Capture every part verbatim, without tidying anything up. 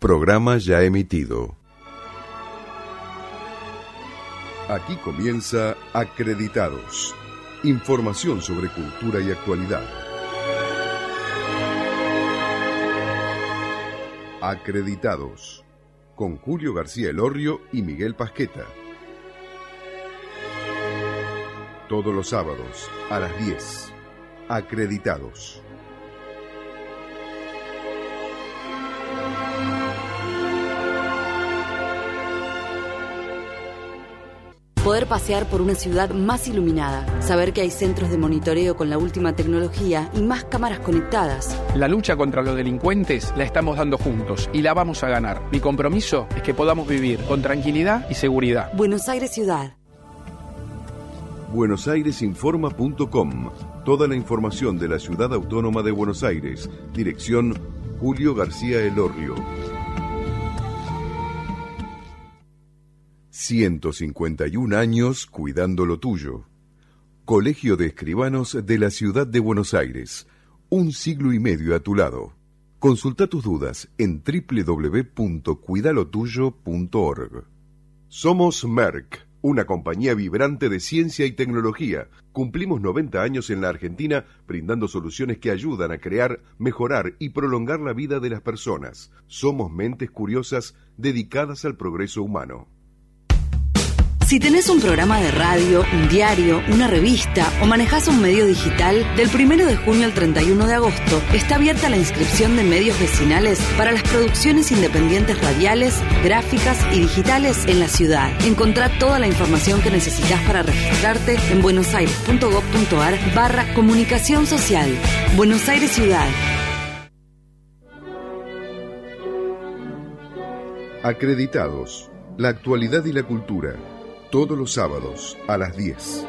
Programa ya emitido. Aquí comienza Acreditados. Información sobre cultura y actualidad. Acreditados. Con Julio García Elorrio y Miguel Pasqueta. Todos los sábados a las diez. Acreditados. Poder pasear por una ciudad más iluminada, saber que hay centros de monitoreo con la última tecnología y más cámaras conectadas. La lucha contra los delincuentes la estamos dando juntos y la vamos a ganar. Mi compromiso es que podamos vivir con tranquilidad y seguridad. Buenos Aires Ciudad. buenos aires informa punto com. Toda la información de la Ciudad Autónoma de Buenos Aires. Dirección Julio García Elorrio. ciento cincuenta y un años cuidando lo tuyo. Colegio de Escribanos de la Ciudad de Buenos Aires. Un siglo y medio a tu lado. Consulta tus dudas en doble u doble u doble u punto cuidalotuyo punto org. Somos Merck, una compañía vibrante de ciencia y tecnología. Cumplimos noventa años en la Argentina brindando soluciones que ayudan a crear, mejorar y prolongar la vida de las personas. Somos mentes curiosas dedicadas al progreso humano. Si tenés un programa de radio, un diario, una revista o manejás un medio digital, del primero de junio al treinta y uno de agosto está abierta la inscripción de medios vecinales para las producciones independientes radiales, gráficas y digitales en la ciudad. Encontrá toda la información que necesitas para registrarte en buenosaires.gov.ar barra comunicación social. Buenos Aires Ciudad. Acreditados. La actualidad y la cultura. Todos los sábados a las diez.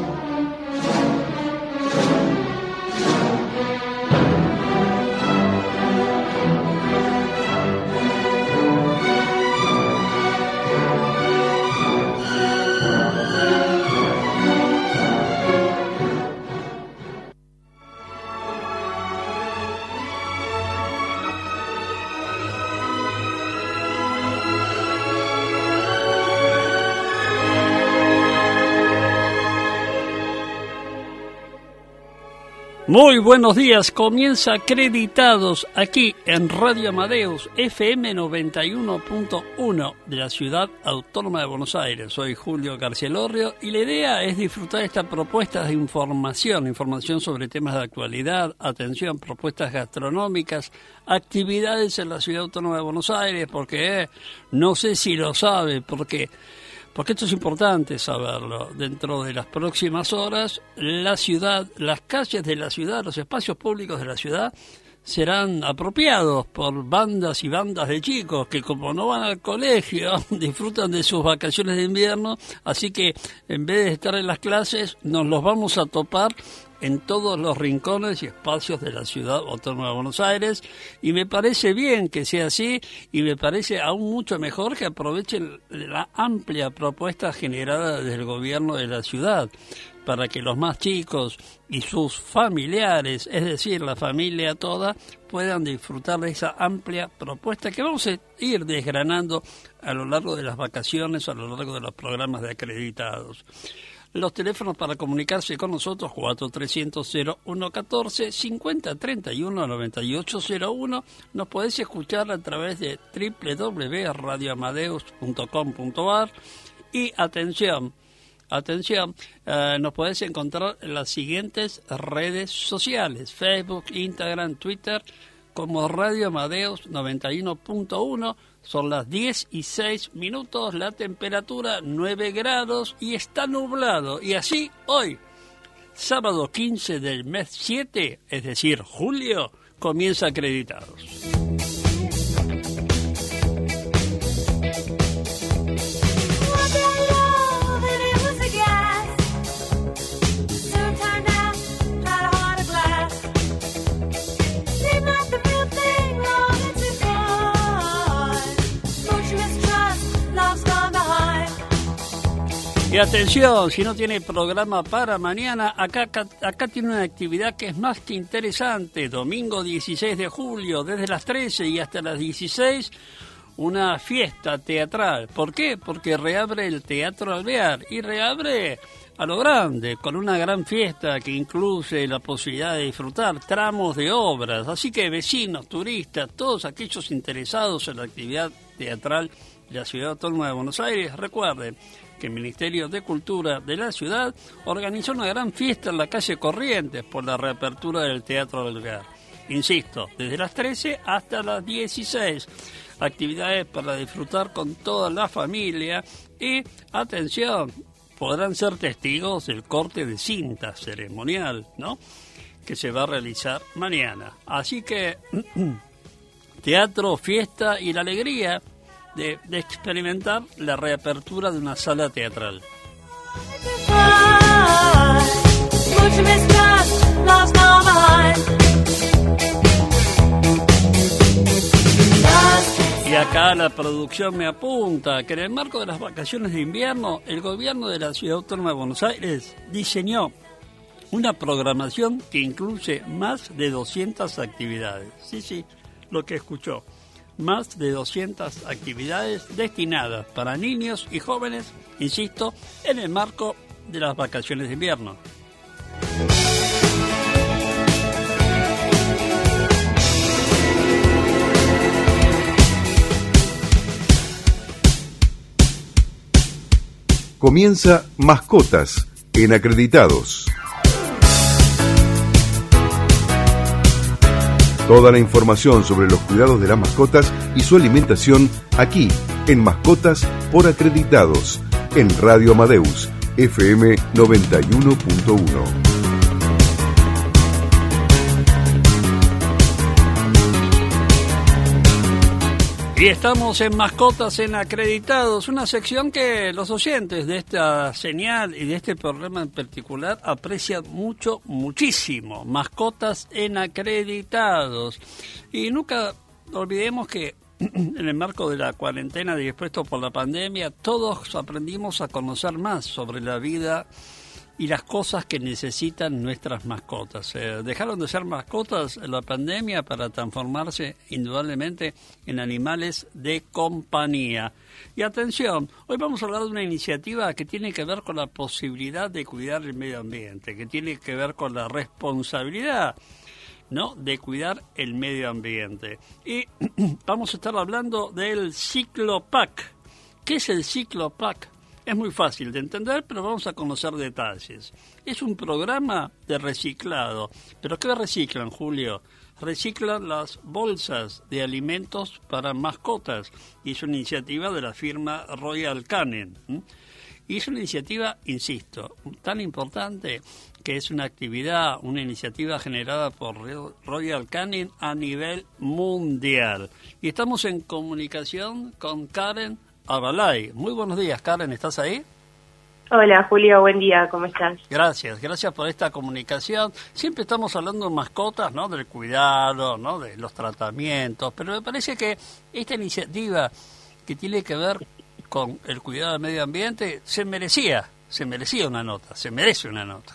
Muy buenos días, comienza Acreditados aquí en Radio Amadeus F M noventa y uno punto uno de la Ciudad Autónoma de Buenos Aires. Soy Julio García Elorrio y la idea es disfrutar esta propuesta de información, información sobre temas de actualidad, atención, propuestas gastronómicas, actividades en la Ciudad Autónoma de Buenos Aires, porque eh, no sé si lo sabe, porque... Porque esto es importante saberlo. Dentro de las próximas horas, la ciudad, las calles de la ciudad, los espacios públicos de la ciudad serán apropiados por bandas y bandas de chicos que, como no van al colegio, disfrutan de sus vacaciones de invierno, así que en vez de estar en las clases, nos los vamos a topar en todos los rincones y espacios de la Ciudad Autónoma de Buenos Aires, y me parece bien que sea así, y me parece aún mucho mejor que aprovechen la amplia propuesta generada desde el gobierno de la ciudad, para que los más chicos y sus familiares, es decir, la familia toda, puedan disfrutar de esa amplia propuesta que vamos a ir desgranando a lo largo de las vacaciones, a lo largo de los programas de Acreditados. Los teléfonos para comunicarse con nosotros, cuatro trescientos cero uno catorce, cincuenta treinta y uno, noventa y ocho cero uno. Nos podés escuchar a través de doble u doble u doble u punto radio amadeus punto com punto ar. Y atención, atención, eh, nos podés encontrar en las siguientes redes sociales: Facebook, Instagram, Twitter, como Radio Amadeus noventa y uno punto uno. Son las diez y seis minutos, la temperatura nueve grados y está nublado. Y así hoy, sábado quince del mes siete, es decir, julio, comienza Acreditados. Y Y atención, si no tiene programa para mañana, acá, acá, acá tiene una actividad que es más que interesante. Domingo dieciséis de julio, desde las trece y hasta las dieciséis, una fiesta teatral. ¿Por qué? Porque reabre el Teatro Alvear y reabre a lo grande, con una gran fiesta que incluye la posibilidad de disfrutar tramos de obras. Así que vecinos, turistas, todos aquellos interesados en la actividad teatral de la Ciudad Autónoma de Buenos Aires, recuerden que el Ministerio de Cultura de la ciudad organizó una gran fiesta en la calle Corrientes por la reapertura del Teatro Alvear. Insisto, desde las trece hasta las dieciséis. Actividades para disfrutar con toda la familia y, atención, podrán ser testigos del corte de cinta ceremonial, ¿no?, que se va a realizar mañana. Así que, teatro, fiesta y la alegría De, de experimentar la reapertura de una sala teatral. Y acá la producción me apunta que en el marco de las vacaciones de invierno, el gobierno de la Ciudad Autónoma de Buenos Aires diseñó una programación que incluye más de doscientas actividades. Sí, sí, lo que escuchó. Más de doscientas actividades destinadas para niños y jóvenes, insisto, en el marco de las vacaciones de invierno. Comienza Mascotas en Acreditados. Toda la información sobre los cuidados de las mascotas y su alimentación aquí en Mascotas por Acreditados en Radio Amadeus F M noventa y uno punto uno. Y estamos en Mascotas en Acreditados, una sección que los oyentes de esta señal y de este programa en particular aprecian mucho, muchísimo. Mascotas en Acreditados. Y nunca olvidemos que en el marco de la cuarentena dispuesto por la pandemia, todos aprendimos a conocer más sobre la vida y las cosas que necesitan nuestras mascotas. Eh, dejaron de ser mascotas en la pandemia para transformarse indudablemente en animales de compañía. Y atención, hoy vamos a hablar de una iniciativa que tiene que ver con la posibilidad de cuidar el medio ambiente, que tiene que ver con la responsabilidad, ¿no?, de cuidar el medio ambiente. Y vamos a estar hablando del Ciclopack. ¿Qué es el Ciclopack? Es muy fácil de entender, pero vamos a conocer detalles. Es un programa de reciclado. ¿Pero qué reciclan, Julio? Reciclan las bolsas de alimentos para mascotas. Y es una iniciativa de la firma Royal Canin. ¿Mm? Y es una iniciativa, insisto, tan importante que es una actividad, una iniciativa generada por Royal Canin a nivel mundial. Y estamos en comunicación con Karen Abalay. Muy buenos días, Karen, ¿estás ahí? Hola, Julio, buen día, ¿cómo estás? Gracias, gracias por esta comunicación. Siempre estamos hablando de mascotas, ¿no?, del cuidado, ¿no?, de los tratamientos, pero me parece que esta iniciativa que tiene que ver con el cuidado del medio ambiente se merecía, se merecía una nota, se merece una nota.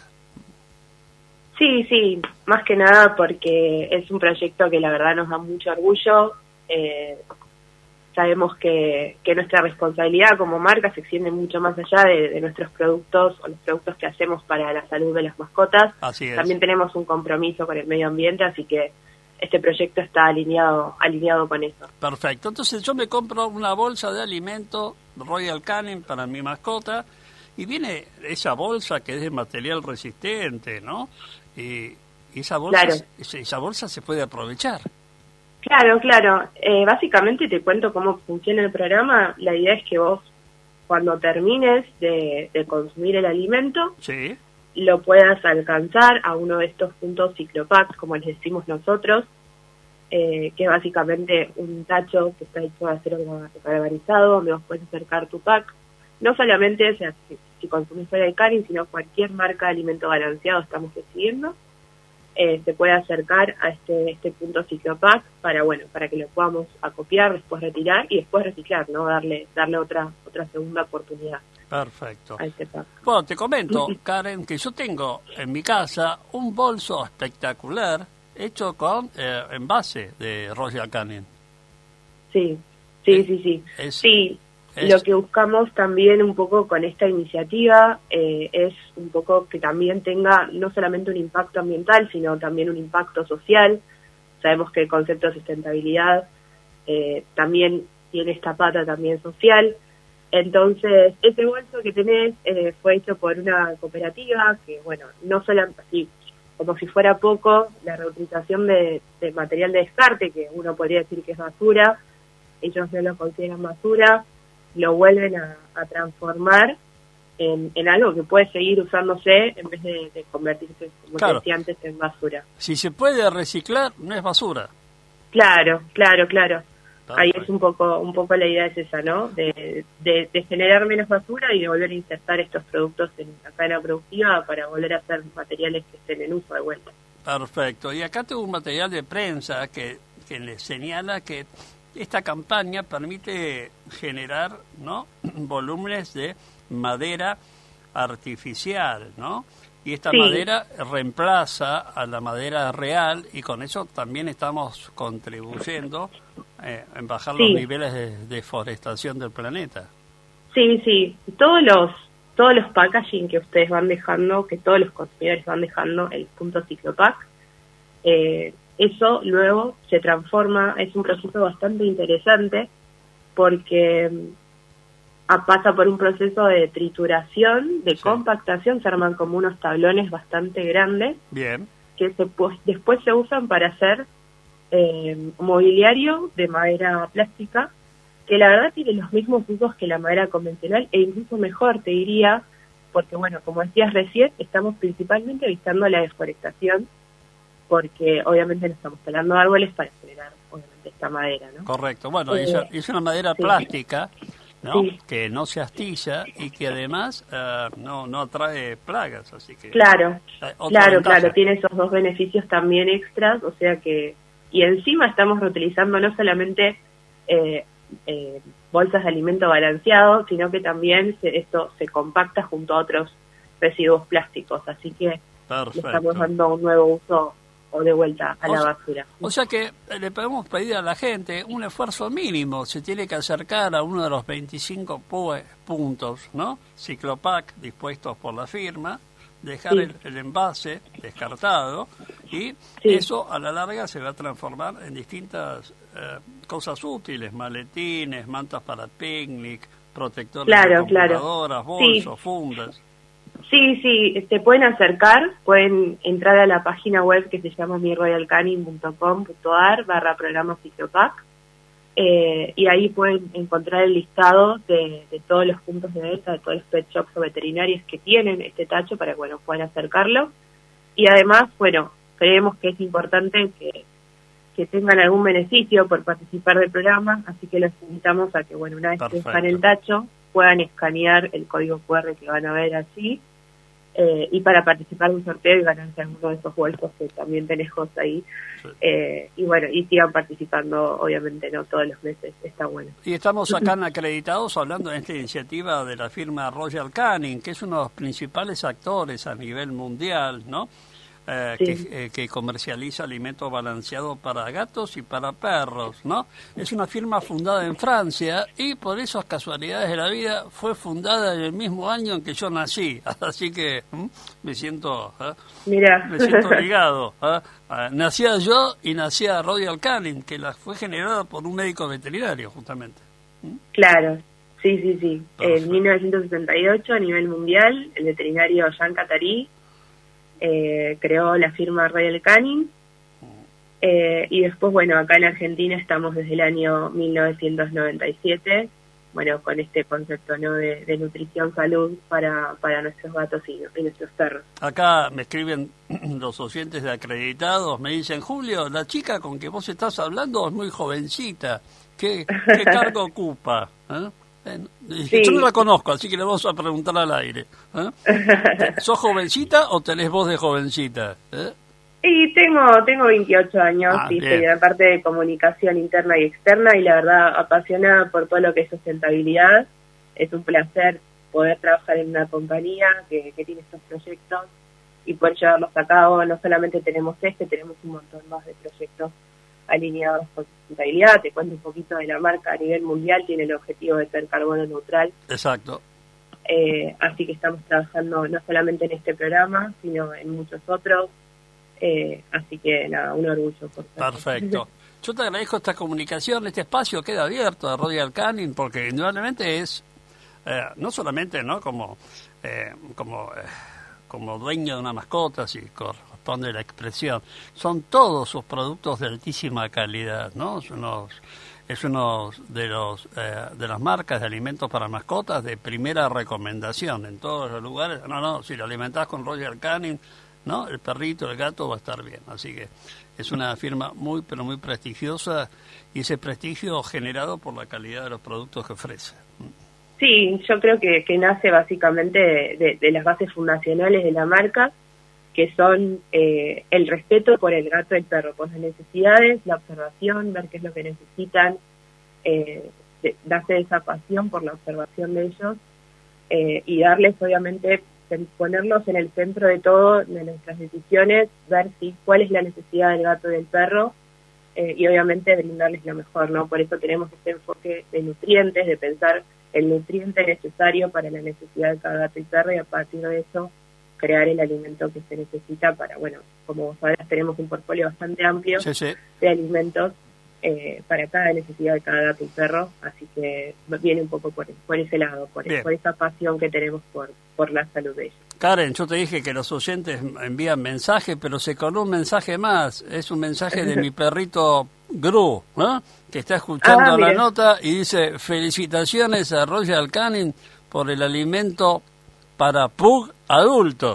Sí, sí, más que nada porque es un proyecto que la verdad nos da mucho orgullo. Eh, Sabemos que, que nuestra responsabilidad como marca se extiende mucho más allá de, de nuestros productos o los productos que hacemos para la salud de las mascotas. Así es. También tenemos un compromiso con el medio ambiente, así que este proyecto está alineado alineado con eso. Perfecto. Entonces yo me compro una bolsa de alimento Royal Canin para mi mascota y viene esa bolsa que es de material resistente, ¿no? Y, y esa bolsa, claro. esa bolsa se puede aprovechar. Claro, claro. Eh, básicamente te cuento cómo funciona el programa. La idea es que vos, cuando termines de, de consumir el alimento, sí, lo puedas alcanzar a uno de estos puntos Ciclopack, como les decimos nosotros, eh, que es básicamente un tacho que está hecho de acero galvanizado, donde vos puedes acercar tu pack. No solamente, o sea, si, si consumís Royal Canin, sino cualquier marca de alimento balanceado estamos decidiendo. Eh, se puede acercar a este este punto Ciclopack para bueno para que lo podamos acopiar, después retirar y después reciclar, no darle darle otra otra segunda oportunidad. Perfecto. a este pack. Bueno, te comento, Karen, que yo tengo en mi casa un bolso espectacular hecho con eh, envase de Royal Canin. Sí, sí, sí, sí. Es, sí, es... lo que buscamos también un poco con esta iniciativa eh, es un poco que también tenga no solamente un impacto ambiental, sino también un impacto social. Sabemos que el concepto de sustentabilidad eh, también tiene esta pata también social. Entonces, este bolso que tenés eh, fue hecho por una cooperativa que, bueno, no solo así, como si fuera poco, la reutilización de, de material de descarte, que uno podría decir que es basura, ellos no lo consideran basura, lo vuelven a, a transformar en, en algo que puede seguir usándose en vez de, de convertirse, como claro. te decía antes, en basura. Si se puede reciclar, no es basura. Claro, claro, claro. Perfecto. Ahí es un poco un poco la idea es esa, ¿no? De, de, de generar menos basura y de volver a insertar estos productos en la cadena productiva para volver a hacer materiales que estén en uso de vuelta. Perfecto. Y acá tengo un material de prensa que, que le señala que esta campaña permite generar, ¿no?, volúmenes de madera artificial, ¿no? Y esta sí. madera reemplaza a la madera real y con eso también estamos contribuyendo eh, en bajar sí. los niveles de deforestación del planeta. Sí, sí. Todos los todos los packaging que ustedes van dejando, que todos los consumidores van dejando, el punto Ciclopack, eh, eso luego se transforma, es un proceso bastante interesante porque pasa por un proceso de trituración, de sí. compactación, se arman como unos tablones bastante grandes. Bien. Que se, pues, después se usan para hacer eh, mobiliario de madera plástica, que la verdad tiene los mismos usos que la madera convencional e incluso mejor, te diría, porque bueno, como decías recién, estamos principalmente evitando la deforestación, porque obviamente no estamos talando árboles para generar obviamente esta madera, ¿no? Correcto. Bueno, eh, es, es una madera sí. plástica, ¿no? Sí. Que no se astilla y que además uh, no no atrae plagas, así que claro, claro, ventaja. claro, tiene esos dos beneficios también extras, o sea que y encima estamos reutilizando no solamente eh, eh, bolsas de alimento balanceado, sino que también se, esto se compacta junto a otros residuos plásticos, así que le estamos dando un nuevo uso o de vuelta a o la sea, basura. O sea que le podemos pedir a la gente un esfuerzo mínimo, se tiene que acercar a uno de los veinticinco puntos, ¿no? Ciclopack dispuestos por la firma, dejar sí. el, el envase descartado y sí. eso a la larga se va a transformar en distintas eh, cosas útiles, maletines, mantas para picnic, protectores claro, de computadoras, claro. bolsos, sí. fundas. Sí, sí, se pueden acercar, pueden entrar a la página web que se llama mi royal canin punto com punto a r barra programa Ciclopack eh, y ahí pueden encontrar el listado de, de todos los puntos de venta, de todos los pet shops o veterinarios que tienen este tacho para que bueno, puedan acercarlo. Y además, bueno, creemos que es importante que, que tengan algún beneficio por participar del programa, así que los invitamos a que, bueno, una vez Perfecto. que dejan el tacho, puedan escanear el código cu erre que van a ver allí. Eh, y para participar de un sorteo y ganarse alguno de esos bolsos que también tenés José ahí sí. eh, y bueno, y sigan participando obviamente no todos los meses, está bueno. Y estamos acá en Acreditados hablando de esta iniciativa de la firma Royal Canin, que es uno de los principales actores a nivel mundial, ¿no? Eh, sí. que, eh, que comercializa alimentos balanceados para gatos y para perros, ¿no? Es una firma fundada en Francia y por esas casualidades de la vida fue fundada en el mismo año en que yo nací, así que ¿m? me siento ¿eh? Mira. me siento ligado. ¿eh? Eh, nacía yo y nacía Royal Canin, que la fue generada por un médico veterinario justamente. ¿m? Claro, sí, sí, sí. Perfecto. En mil novecientos setenta y ocho a nivel mundial, el veterinario Jean Catari Eh, creó la firma Royal Canin eh, y después, bueno, acá en Argentina estamos desde el año mil novecientos noventa y siete, bueno, con este concepto, ¿no?, de, de nutrición salud para, para nuestros gatos y, y nuestros perros. Acá me escriben los oyentes de Acreditados, me dicen, Julio, la chica con que vos estás hablando es muy jovencita, ¿qué, qué cargo ocupa? ¿Eh? Sí. Yo no la conozco, así que le vamos a preguntar al aire. ¿eh? ¿Sos jovencita o tenés voz de jovencita? ¿Eh? Sí, tengo tengo veintiocho años ah, y estoy en la parte de comunicación interna y externa y la verdad apasionada por todo lo que es sustentabilidad. Es un placer poder trabajar en una compañía que, que tiene estos proyectos y poder llevarlos a cabo. No solamente tenemos este, tenemos un montón más de proyectos alineados con sustentabilidad. Te cuento un poquito de la marca. A nivel mundial tiene el objetivo de ser carbono neutral. Exacto. Eh, así que estamos trabajando no solamente en este programa, sino en muchos otros. Eh, así que nada, un orgullo por ser. Perfecto. Yo te agradezco esta comunicación, este espacio queda abierto a Royal Canin, porque indudablemente es, eh, no solamente no como eh, como eh, como dueño de una mascota, si corresponde la expresión, son todos sus productos de altísima calidad, ¿no? Es uno, es uno de los eh, de las marcas de alimentos para mascotas de primera recomendación en todos los lugares. No, no, si lo alimentás con Royal Canin, ¿no? El perrito, el gato va a estar bien. Así que es una firma muy, pero muy prestigiosa, y ese prestigio generado por la calidad de los productos que ofrece. Sí, yo creo que, que nace básicamente de, de, de las bases fundacionales de la marca, que son eh, el respeto por el gato y el perro, por las necesidades, la observación, ver qué es lo que necesitan, eh, de, darse esa pasión por la observación de ellos eh, y darles, obviamente, ponerlos en el centro de todo, de nuestras decisiones, ver si cuál es la necesidad del gato y del perro, eh, y obviamente brindarles lo mejor, ¿no? Por eso tenemos este enfoque de nutrientes, de pensar el nutriente necesario para la necesidad de cada gato y perro, y a partir de eso crear el alimento que se necesita para, bueno, como vos sabrás, tenemos un portfolio bastante amplio sí, sí. de alimentos eh, para cada necesidad de cada gato y perro, así que viene un poco por, por ese lado, por, por esa pasión que tenemos por, por la salud de ellos. Karen, yo te dije que los oyentes envían mensaje, pero se coló un mensaje más, es un mensaje de mi perrito Gru, ¿no? Que está escuchando ah, la nota y dice: felicitaciones a Royal Canin por el alimento para pug adultos.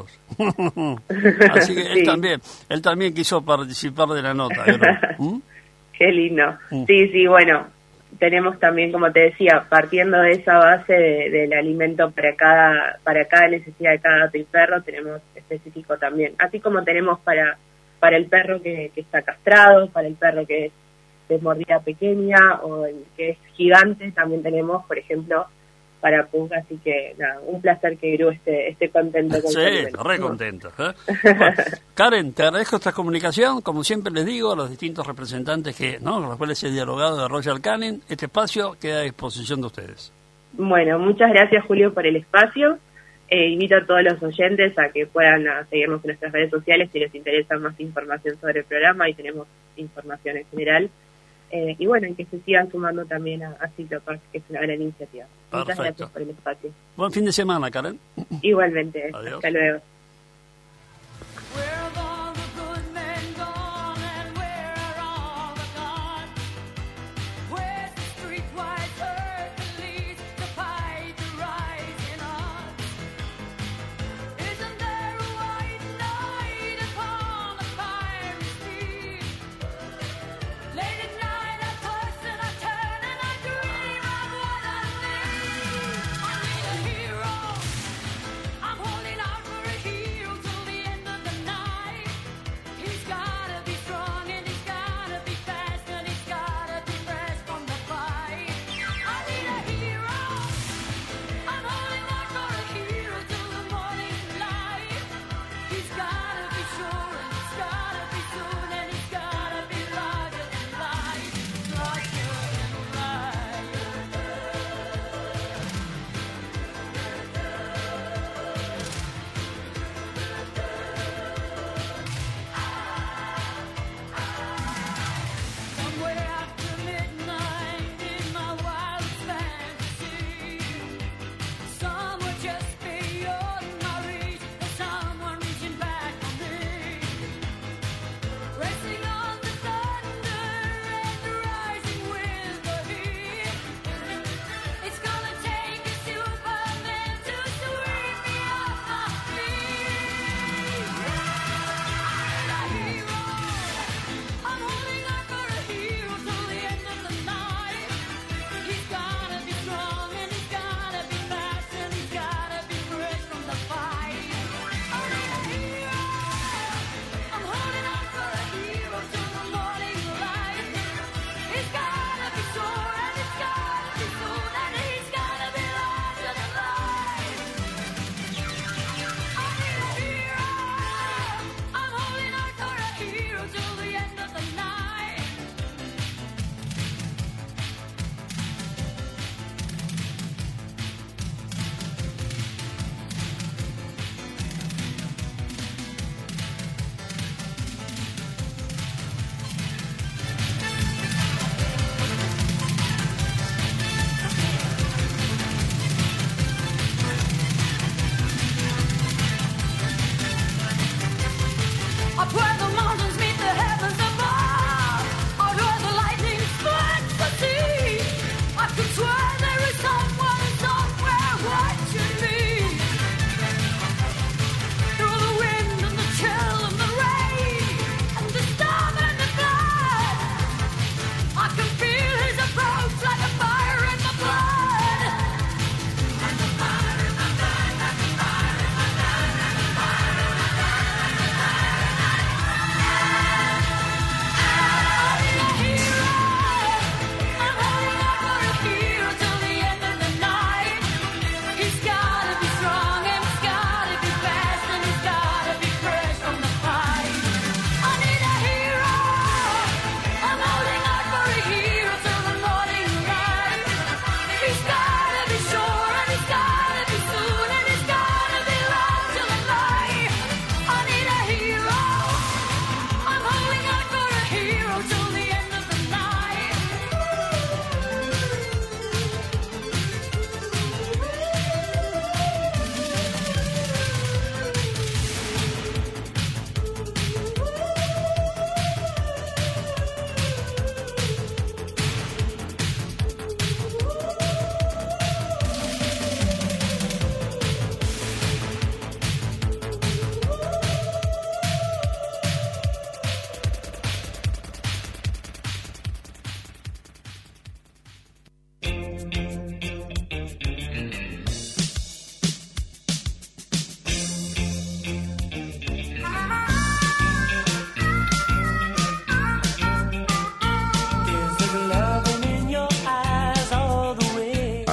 Así que sí. él también él también quiso participar de la nota. ¿Mm? Qué lindo. Mm. Sí, sí, bueno, tenemos también, como te decía, partiendo de esa base de, del alimento para cada para cada necesidad de cada gato y perro, tenemos específico también, así como tenemos para para el perro que, que está castrado, para el perro que es de mordida pequeña o el que es gigante, también tenemos, por ejemplo, para Pug, así que nada, un placer que Gru esté, esté contento con sí, re contento. ¿eh? Bueno, Karen, te agradezco esta comunicación, como siempre les digo a los distintos representantes que, ¿no?, con los cuales he dialogado de Royal Canin, este espacio queda a disposición de ustedes. Bueno, muchas gracias, Julio, por el espacio. Eh, invito a todos los oyentes a que puedan a seguirnos en nuestras redes sociales si les interesa más información sobre el programa, y tenemos información en general. Eh, y bueno, y que se sigan sumando también a, a Ciclopac, que es una gran iniciativa. Perfecto. Muchas gracias por el espacio. Buen fin de semana, Karen. Igualmente. Adiós. Hasta luego. I'm holding out for a hero.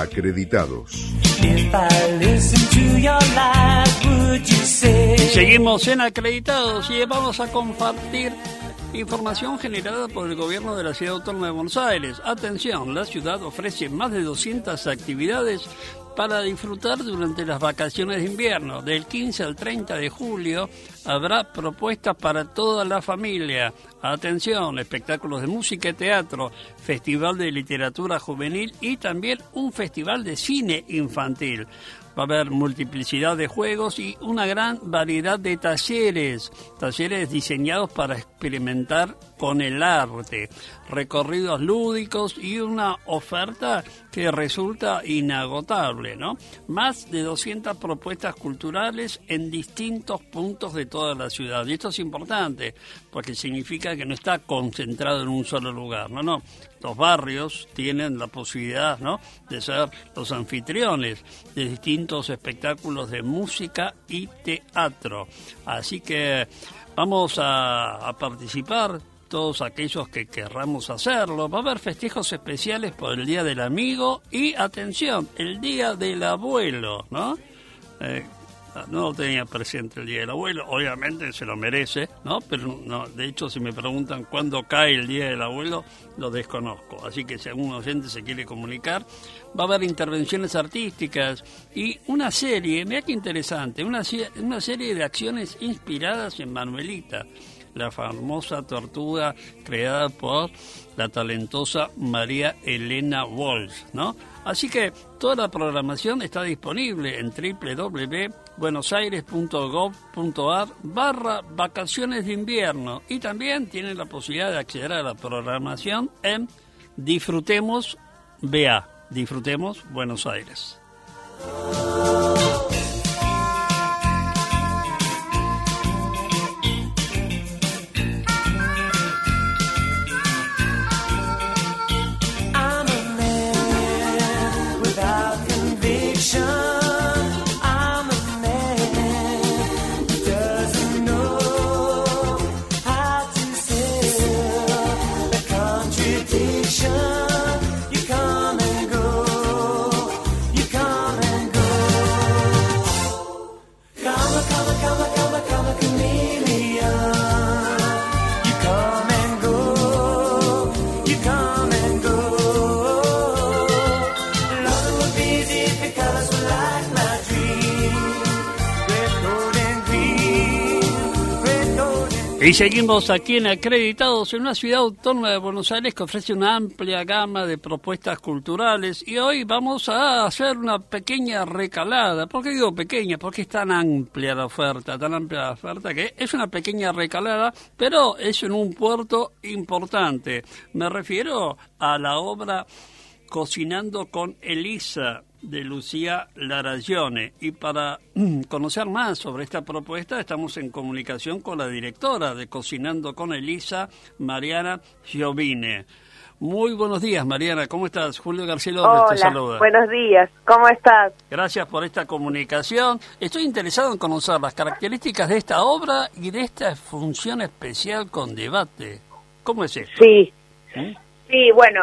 Acreditados. Y seguimos en Acreditados y vamos a compartir información generada por el gobierno de la Ciudad Autónoma de Buenos Aires. Atención, la ciudad ofrece más de doscientas actividades para disfrutar durante las vacaciones de invierno. Del quince al treinta de julio habrá propuestas para toda la familia. Atención, espectáculos de música y teatro, festival de literatura juvenil y también un festival de cine infantil. Va a haber multiplicidad de juegos y una gran variedad de talleres, talleres diseñados para experimentar con el arte, recorridos lúdicos y una oferta que resulta inagotable, ¿no? Más de doscientas propuestas culturales en distintos puntos de toda la ciudad. Y esto es importante porque significa que no está concentrado en un solo lugar, no, no. Los barrios tienen la posibilidad, ¿no?, de ser los anfitriones de distintos espectáculos de música y teatro. Así que vamos a, a participar todos aquellos que querramos hacerlo. Va a haber festejos especiales por el Día del Amigo y, atención, el Día del Abuelo, ¿no? Eh, No lo tenía presente el Día del Abuelo, obviamente se lo merece, ¿no? Pero no, de hecho, si me preguntan cuándo cae el Día del Abuelo, lo desconozco. Así que si algún oyente se quiere comunicar, va a haber intervenciones artísticas y una serie, mira qué interesante, una, una serie de acciones inspiradas en Manuelita, la famosa tortuga creada por la talentosa María Elena Walsh, ¿no? Así que toda la programación está disponible en doble u doble u doble u punto buenosaires punto gov punto ar barra vacaciones de invierno y también tienen la posibilidad de acceder a la programación en Disfrutemos B A, Disfrutemos Buenos Aires. Y seguimos aquí en Acreditados, en una ciudad autónoma de Buenos Aires que ofrece una amplia gama de propuestas culturales. Y hoy vamos a hacer una pequeña recalada. ¿Por qué digo pequeña? Porque es tan amplia la oferta, tan amplia la oferta que es una pequeña recalada, pero es en un puerto importante. Me refiero a la obra Cocinando con Elisa, de Lucía Laragione. Y para conocer más sobre esta propuesta estamos en comunicación con la directora de Cocinando con Elisa, Mariana Giovine. Muy buenos días, Mariana, ¿cómo estás? Julio García López te saluda. Buenos días, ¿cómo estás? Gracias por esta comunicación. Estoy interesado en conocer las características de esta obra y de esta función especial con debate. ¿Cómo es esto? Sí, ¿Eh? sí, bueno,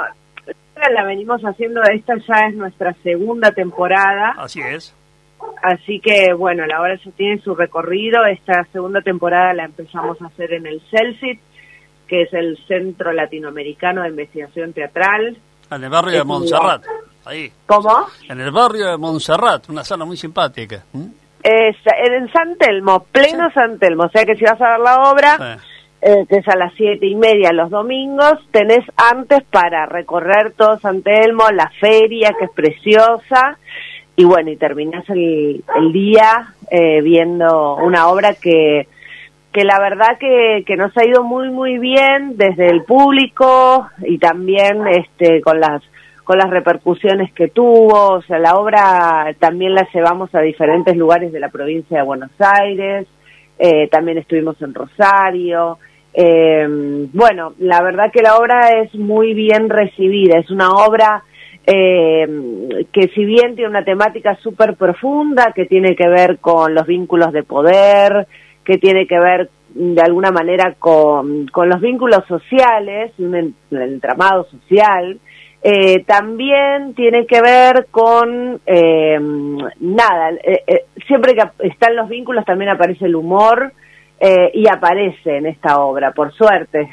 la venimos haciendo, esta ya es nuestra segunda temporada. Así es. Así que, bueno, la obra ya tiene su recorrido. Esta segunda temporada la empezamos a hacer en el CELCIT, que es el Centro Latinoamericano de Investigación Teatral. En el barrio de Montserrat, ahí. ¿Cómo? En el barrio de Montserrat, una sala muy simpática. ¿Mm? Es en San Telmo, pleno sí. San Telmo, o sea que si vas a ver la obra... Sí. Eh, que es a las siete y media los domingos, tenés antes para recorrer todo San Telmo, la feria, que es preciosa, y bueno, y terminás el, el día eh, viendo una obra que, que la verdad que, que nos ha ido muy, muy bien desde el público y también este con las con las repercusiones que tuvo. O sea, la obra también la llevamos a diferentes lugares de la provincia de Buenos Aires, eh, también estuvimos en Rosario. Eh, bueno, la verdad que la obra es muy bien recibida, es una obra eh, que si bien tiene una temática súper profunda, que tiene que ver con los vínculos de poder, que tiene que ver de alguna manera con, con los vínculos sociales, un entramado social, Eh, también tiene que ver con, eh, nada, eh, eh, siempre que están los vínculos también aparece el humor, eh, y aparece en esta obra, por suerte.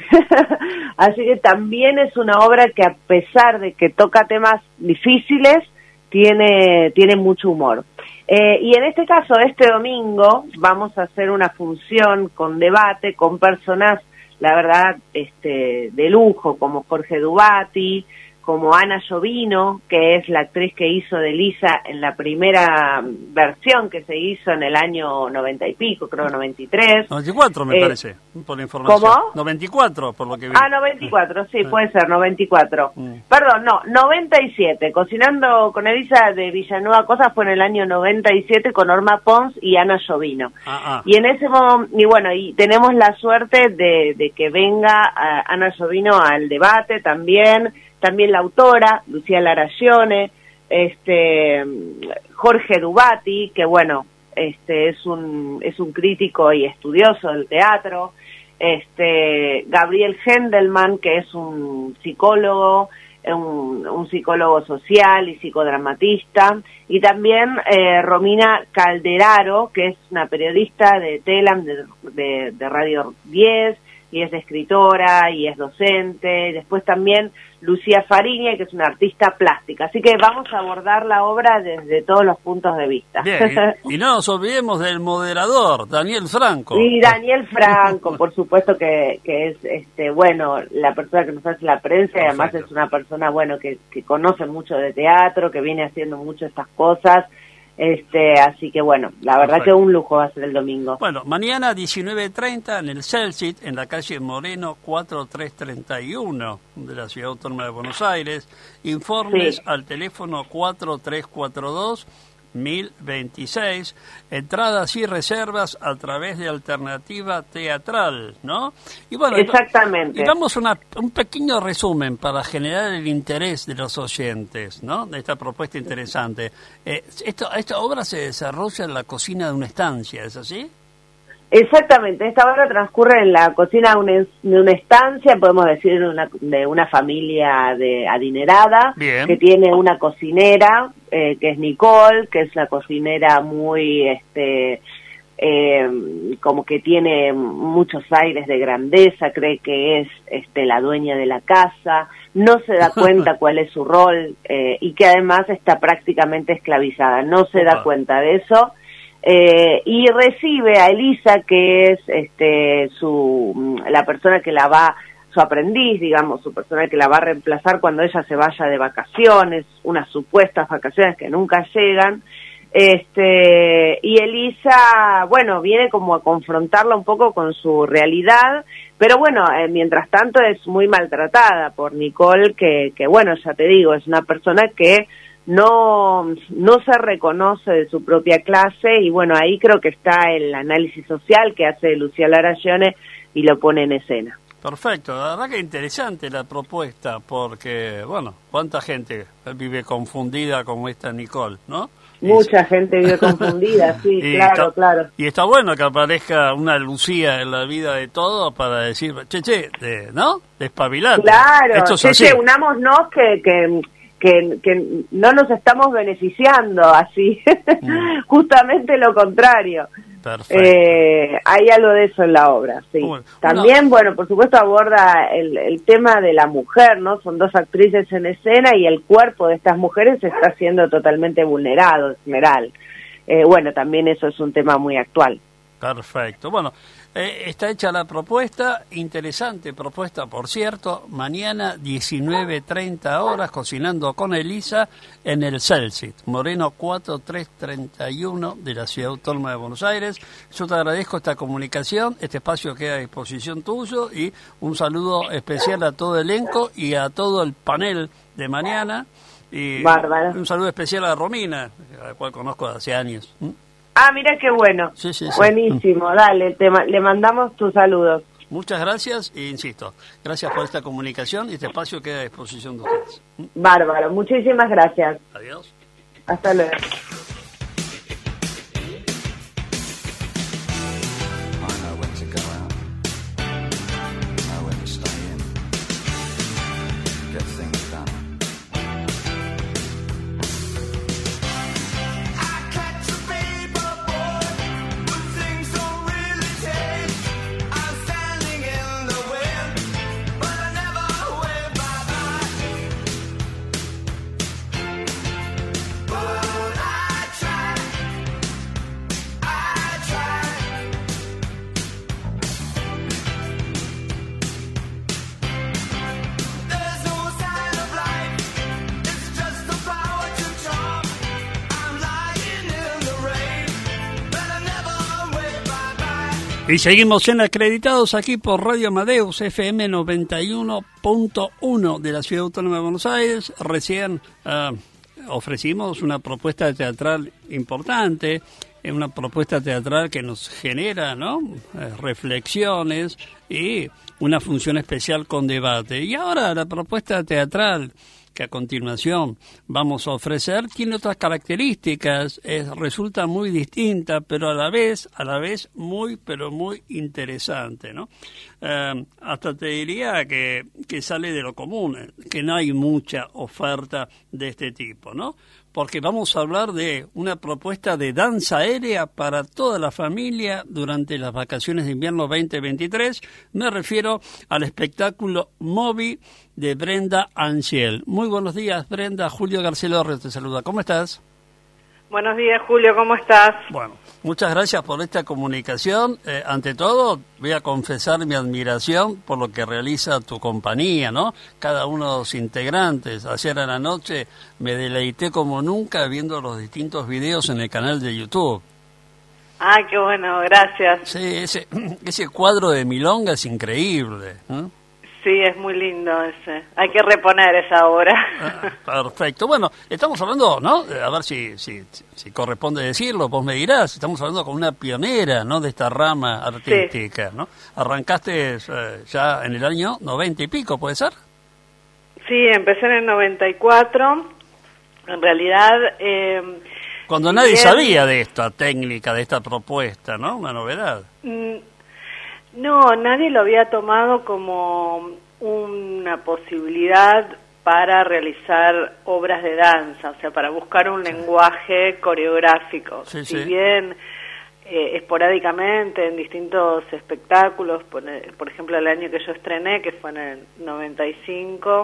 Así que también es una obra que, a pesar de que toca temas difíciles, tiene, tiene mucho humor. Eh, y en este caso, este domingo, vamos a hacer una función con debate, con personas, la verdad, este, de lujo, como Jorge Dubati, como Ana Llovino, que es la actriz que hizo de Lisa en la primera versión que se hizo en el año noventa y pico, creo noventa y tres. noventa y cuatro me eh, parece, por la información. ¿Cómo? noventa y cuatro, por lo que vi. Ah, noventa y cuatro, sí, puede ser, noventa y cuatro. Mm. Perdón, no, noventa y siete. Cocinando con Elisa de Villanueva Cosa fue en el año noventa y siete con Norma Pons y Ana Llovino. Ah, ah. Y en ese momento, y bueno, y tenemos la suerte de, de que venga uh, Ana Llovino al debate también, también la autora, Lucía Larayone, este, Jorge Dubati, que bueno, este es un es un crítico y estudioso del teatro, este Gabriel Hendelman, que es un psicólogo, un, un psicólogo social y psicodramatista, y también eh, Romina Calderaro, que es una periodista de Telam, de, de, de Radio diez, y es escritora y es docente. Después también Lucía Fariña, que es una artista plástica. Así que vamos a abordar la obra desde todos los puntos de vista. Bien, y, y no nos olvidemos del moderador, Daniel Franco. Sí, Daniel Franco, por supuesto que, que es, este, bueno, la persona que nos hace la prensa. Perfecto. Y además es una persona, bueno, que, que conoce mucho de teatro, que viene haciendo mucho estas cosas. Este, así que bueno, la verdad Perfecto. Que un lujo va a ser el domingo. Bueno, mañana diecinueve treinta en el Celsit, en la calle Moreno cuatro tres treinta y uno de la Ciudad Autónoma de Buenos Aires. Informes sí. al teléfono cuatro tres cuatro dos mil veintiséis, entradas y reservas a través de Alternativa Teatral, ¿no? Y bueno, exactamente. Y damos una, un pequeño resumen para generar el interés de los oyentes, ¿no? De esta propuesta interesante. Eh, esto, esta obra se desarrolla en la cocina de una estancia, ¿es así? Exactamente, esta obra transcurre en la cocina de una, de una estancia, podemos decir, de una, de una familia de adinerada. Bien. Que tiene una cocinera, eh, que es Nicole, que es la cocinera muy, este, eh, como que tiene muchos aires de grandeza, cree que es este, la dueña de la casa, no se da cuenta cuál es su rol, eh, y que además está prácticamente esclavizada, no se da cuenta de eso. Eh, y recibe a Elisa, que es este su la persona que la va, su aprendiz, digamos, su persona que la va a reemplazar cuando ella se vaya de vacaciones, unas supuestas vacaciones que nunca llegan. Este, y Elisa, bueno, viene como a confrontarla un poco con su realidad, pero bueno, eh, mientras tanto es muy maltratada por Nicole, que, que bueno, ya te digo, es una persona que no no se reconoce de su propia clase, y bueno, ahí creo que está el análisis social que hace Lucía Larayone y lo pone en escena. Perfecto, la verdad que interesante la propuesta, porque, bueno, cuánta gente vive confundida como esta Nicole, ¿no? Mucha gente vive confundida, sí, claro, está, claro. Y está bueno que aparezca una Lucía en la vida de todos para decir, che, che, de, ¿no? Despabilate. Claro, Esto es che, así. che, unámonos que... que Que, que no nos estamos beneficiando así, mm. justamente lo contrario. Eh, hay algo de eso en la obra, sí. Bueno, También, no. bueno, por supuesto aborda el, el tema de la mujer, ¿no? Son dos actrices en escena y el cuerpo de estas mujeres está siendo totalmente vulnerado en general. Eh, bueno, también eso es un tema muy actual. Perfecto. Bueno, eh, está hecha la propuesta, interesante propuesta, por cierto, mañana diecinueve treinta horas, Cocinando con Elisa, en el Celsit, Moreno cuatro tres treinta y uno de la Ciudad Autónoma de Buenos Aires. Yo te agradezco esta comunicación, este espacio queda a disposición tuyo, y un saludo especial a todo el elenco y a todo el panel de mañana. Y Bárbara. Un saludo especial a Romina, a la cual conozco hace años. ¿Mm? Ah, mira qué bueno. Sí, sí, sí. Buenísimo, dale, te, le mandamos tus saludos. Muchas gracias e insisto, gracias por esta comunicación y este espacio queda a disposición de ustedes. Bárbaro, muchísimas gracias. Adiós. Hasta luego. Y seguimos en Acreditados aquí por Radio Amadeus F M noventa y uno punto uno de la Ciudad Autónoma de Buenos Aires. Recién uh, ofrecimos una propuesta teatral importante, una propuesta teatral que nos genera, ¿no?, eh, reflexiones y una función especial con debate. Y ahora la propuesta teatral que a continuación vamos a ofrecer tiene otras características, es, resulta muy distinta, pero a la vez, a la vez muy, pero muy interesante, ¿no? Eh, hasta te diría que, que sale de lo común, que no hay mucha oferta de este tipo, ¿no? Porque vamos a hablar de una propuesta de danza aérea para toda la familia durante las vacaciones de invierno veinte veintitrés. Me refiero al espectáculo Moby de Brenda Anciel. Muy buenos días, Brenda. Julio Garcelorre te saluda. ¿Cómo estás? Buenos días, Julio. ¿Cómo estás? Bueno, muchas gracias por esta comunicación. Eh, ante todo, voy a confesar mi admiración por lo que realiza tu compañía, ¿no? Cada uno de los integrantes. Ayer a la noche me deleité como nunca viendo los distintos videos en el canal de YouTube. Ah, qué bueno, gracias. Sí, ese, ese cuadro de Milonga es increíble, ¿no? Sí, es muy lindo ese. Hay que reponer esa obra. Ah, perfecto. Bueno, estamos hablando, ¿no? A ver si, si, si corresponde decirlo, vos me dirás. Estamos hablando con una pionera, ¿no?, de esta rama artística, sí, ¿no? Arrancaste eh, ya en el año noventa y pico, ¿puede ser? Sí, empecé en el noventa y cuatro. En realidad... Eh, Cuando nadie bien... sabía de esta técnica, de esta propuesta, ¿no? Una novedad. Mm. No, nadie lo había tomado como una posibilidad para realizar obras de danza, o sea, para buscar un sí. lenguaje coreográfico. Sí, si sí. bien eh, esporádicamente en distintos espectáculos, por, por ejemplo el año que yo estrené, que fue en el noventa y cinco,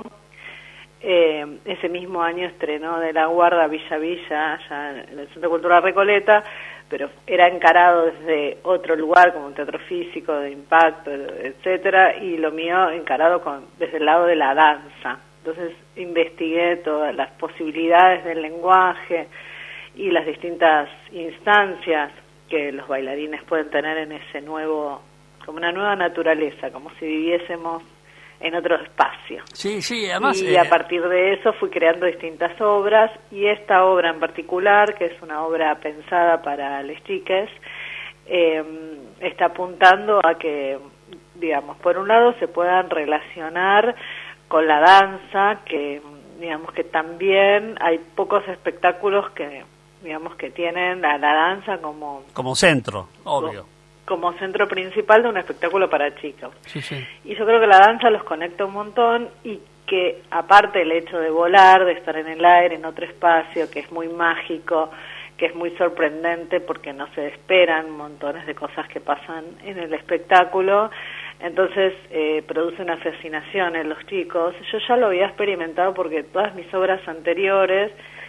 eh, ese mismo año estrenó De la Guarda Villa Villa, allá en el Centro Cultural Recoleta, pero era encarado desde otro lugar, como un teatro físico, de impacto, etcétera, y lo mío encarado con, desde el lado de la danza. Entonces investigué todas las posibilidades del lenguaje y las distintas instancias que los bailarines pueden tener en ese nuevo, como una nueva naturaleza, como si viviésemos en otro espacio. Sí, sí, además... Y eh... a partir de eso fui creando distintas obras, y esta obra en particular, que es una obra pensada para les chiques, eh, está apuntando a que, digamos, por un lado se puedan relacionar con la danza, que digamos que también hay pocos espectáculos que, digamos, que tienen a la danza como... Como centro, obvio. Como, como centro principal de un espectáculo para chicos. Sí, sí. Y yo creo que la danza los conecta un montón, y que aparte el hecho de volar, de estar en el aire, en otro espacio, que es muy mágico, que es muy sorprendente porque no se esperan montones de cosas que pasan en el espectáculo, entonces eh, produce una fascinación en los chicos. Yo ya lo había experimentado porque todas mis obras anteriores,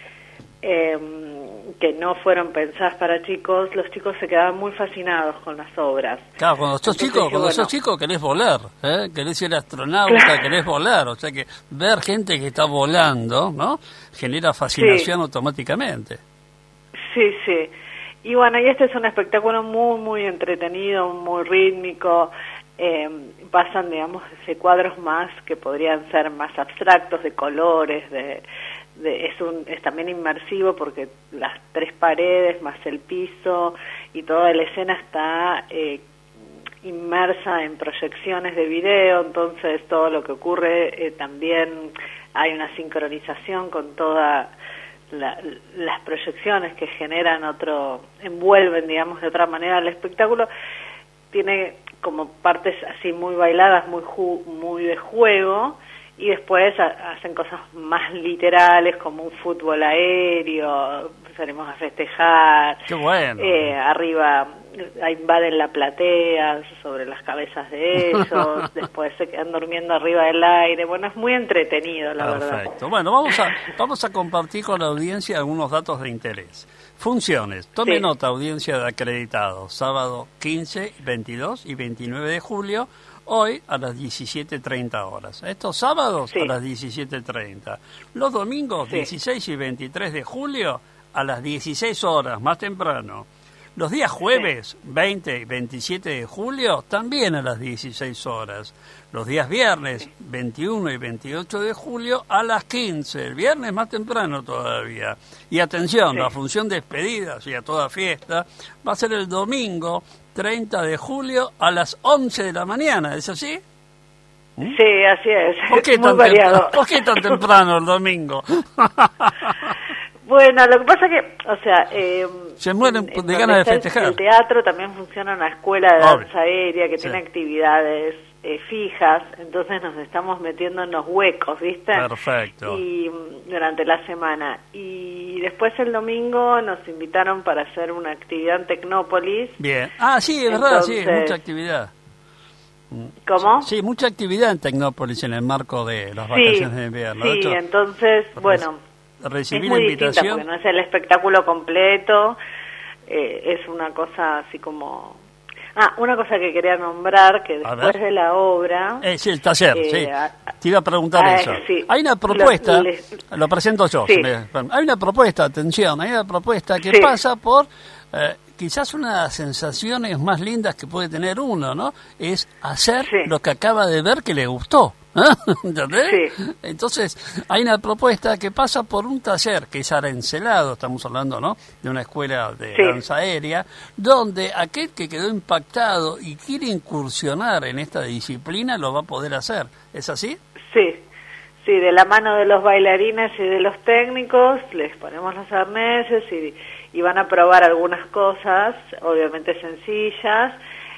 eh, que no fueron pensadas para chicos, los chicos se quedaban muy fascinados con las obras. Claro, cuando sos chico, cuando bueno, sos chico querés volar, ¿eh? Querés ser astronauta, claro. Querés volar, o sea que ver gente que está volando, ¿no?, genera fascinación sí. automáticamente. Sí, sí. Y bueno, y este es un espectáculo muy, muy entretenido, muy rítmico. Eh, pasan, digamos, ese cuadros más que podrían ser más abstractos, de colores, de... De, es, un, es también inmersivo porque las tres paredes más el piso y toda la escena está eh, inmersa en proyecciones de video, entonces todo lo que ocurre eh, también hay una sincronización con todas la, las proyecciones que generan otro, envuelven, digamos, de otra manera el espectáculo. Tiene como partes así muy bailadas, muy, ju, muy de juego, y después hacen cosas más literales, como un fútbol aéreo, salimos a festejar. ¡Qué bueno! Eh, arriba invaden la platea sobre las cabezas de ellos, después se quedan durmiendo arriba del aire. Bueno, es muy entretenido, la Perfecto. verdad. Perfecto. Bueno, vamos a, vamos a compartir con la audiencia algunos datos de interés. Funciones. Tome sí. nota, audiencia de Acreditados. Sábado quince, veintidós y veintinueve de julio. Hoy a las diecisiete treinta horas. Estos sábados sí. a las diecisiete treinta. Los domingos sí. dieciséis y veintitrés de julio a las dieciséis horas, más temprano. Los días jueves, sí. veinte y veintisiete de julio, también a las dieciséis horas. Los días viernes, sí. veintiuno y veintiocho de julio, a las quince. El viernes más temprano todavía. Y atención, sí. la función de despedidas y a toda fiesta va a ser el domingo treinta de julio a las once de la mañana. ¿Es así? Sí, así es. ¿Por qué, muy tan, variado. Temprano, ¿Por qué tan temprano el domingo? Bueno, lo que pasa que, o sea... Eh, se mueren en, de en ganas de festejar. El teatro también funciona una escuela de danza Obvio. aérea que sí. tiene actividades eh, fijas, entonces nos estamos metiendo en los huecos, ¿viste? Perfecto. Y durante la semana. Y después el domingo nos invitaron para hacer una actividad en Tecnópolis. Bien. Ah, sí, es verdad, entonces, sí, mucha actividad. ¿Cómo? Sí, mucha actividad en Tecnópolis en el marco de las vacaciones sí, de invierno. Sí, Esto, entonces, bueno, recibí es muy la invitación. distinta porque no es el espectáculo completo, eh, es una cosa así como... Ah, una cosa que quería nombrar, que después de la obra... Eh, sí, el taller, eh, sí. A, Te iba a preguntar a, eso. Sí. Hay una propuesta, lo, les, lo presento yo. Sí. Me, hay una propuesta, atención, hay una propuesta que sí. pasa por... Eh, quizás una de las sensaciones más lindas que puede tener uno, ¿no? Es hacer sí. lo que acaba de ver que le gustó. ¿Entendés? Sí. Entonces, hay una propuesta que pasa por un taller que es arancelado, estamos hablando, ¿no?, de una escuela de sí. danza aérea, donde aquel que quedó impactado y quiere incursionar en esta disciplina lo va a poder hacer. ¿Es así? Sí. Sí, de la mano de los bailarines y de los técnicos, les ponemos los arneses y, y van a probar algunas cosas, obviamente sencillas,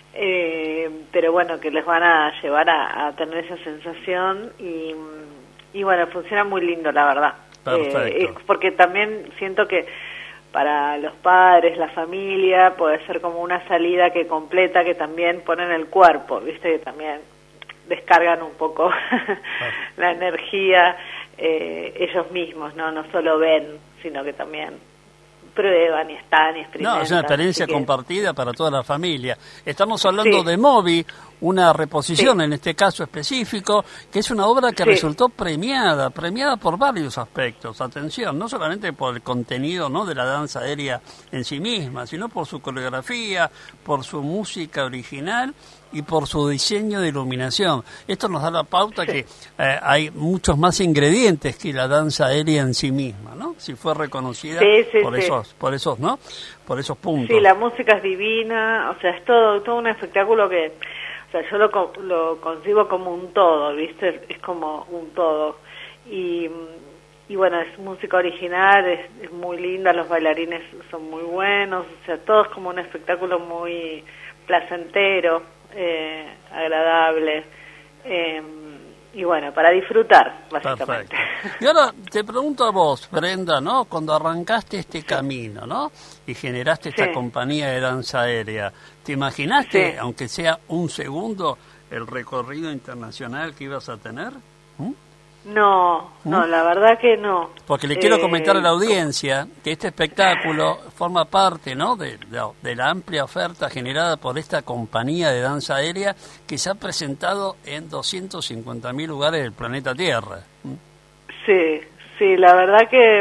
eh, pero bueno, que les van a llevar a, a tener esa sensación y, y bueno, funciona muy lindo, la verdad. Perfecto. Eh, porque también siento que para los padres, la familia, puede ser como una salida que completa, que también ponen el cuerpo, viste, que también... descargan un poco la energía eh, ellos mismos, no no solo ven, sino que también prueban y están y experimentan. No, es una experiencia que... compartida para toda la familia. Estamos hablando sí. de Moby, una reposición sí. en este caso específico, que es una obra que sí. resultó premiada, premiada por varios aspectos. Atención, no solamente por el contenido, ¿no?, de la danza aérea en sí misma, sino por su coreografía, por su música original y por su diseño de iluminación. Esto nos da la pauta sí. que eh, hay muchos más ingredientes que la danza aérea en sí misma, ¿no? Si fue reconocida sí, sí, por sí. esos, por esos, ¿no? Por esos puntos. Sí, la música es divina, o sea, es todo, todo un espectáculo que, o sea, yo lo, lo concibo como un todo, ¿viste? Es como un todo. Y, y bueno, es música original, es, es muy linda, los bailarines son muy buenos, o sea, todo es como un espectáculo muy placentero. Eh, agradable eh, y bueno, para disfrutar básicamente. Perfecto. Y ahora te pregunto a vos, Brenda, ¿no?, cuando arrancaste este sí. camino, ¿no?, y generaste esta sí. compañía de danza aérea, ¿te imaginaste, sí. aunque sea un segundo, el recorrido internacional que ibas a tener? ¿Mm? No, ¿Mm? no, la verdad que no. Porque le quiero eh, comentar a la audiencia que este espectáculo forma parte, ¿no?, de, de, de la amplia oferta generada por esta compañía de danza aérea que se ha presentado en doscientos cincuenta mil lugares del planeta Tierra. ¿Mm? Sí, sí, la verdad que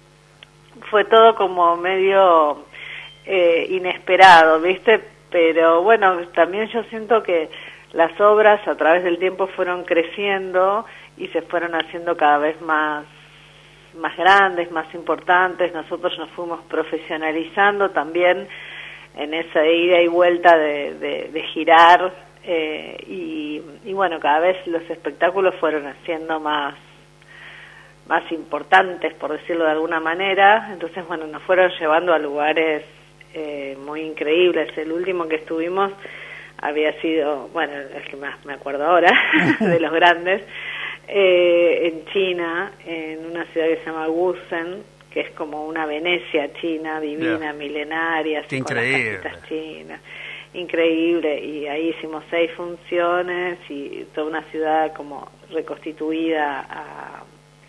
fue todo como medio eh, inesperado, ¿viste? Pero bueno, también yo siento que las obras a través del tiempo fueron creciendo y se fueron haciendo cada vez más más grandes, más importantes. Nosotros nos fuimos profesionalizando también en esa ida y vuelta de, de, de girar eh, y, y bueno, cada vez los espectáculos fueron haciendo más más importantes, por decirlo de alguna manera. Entonces, bueno, nos fueron llevando a lugares eh, muy increíbles. El último que estuvimos había sido, bueno, el que más me acuerdo ahora, de los grandes, eh, en China, en una ciudad que se llama Wuhan, que es como una Venecia china, divina, yeah. milenaria, así, increíble. Con las casitas chinas. Increíble, y ahí hicimos seis funciones y toda una ciudad como reconstituida, a,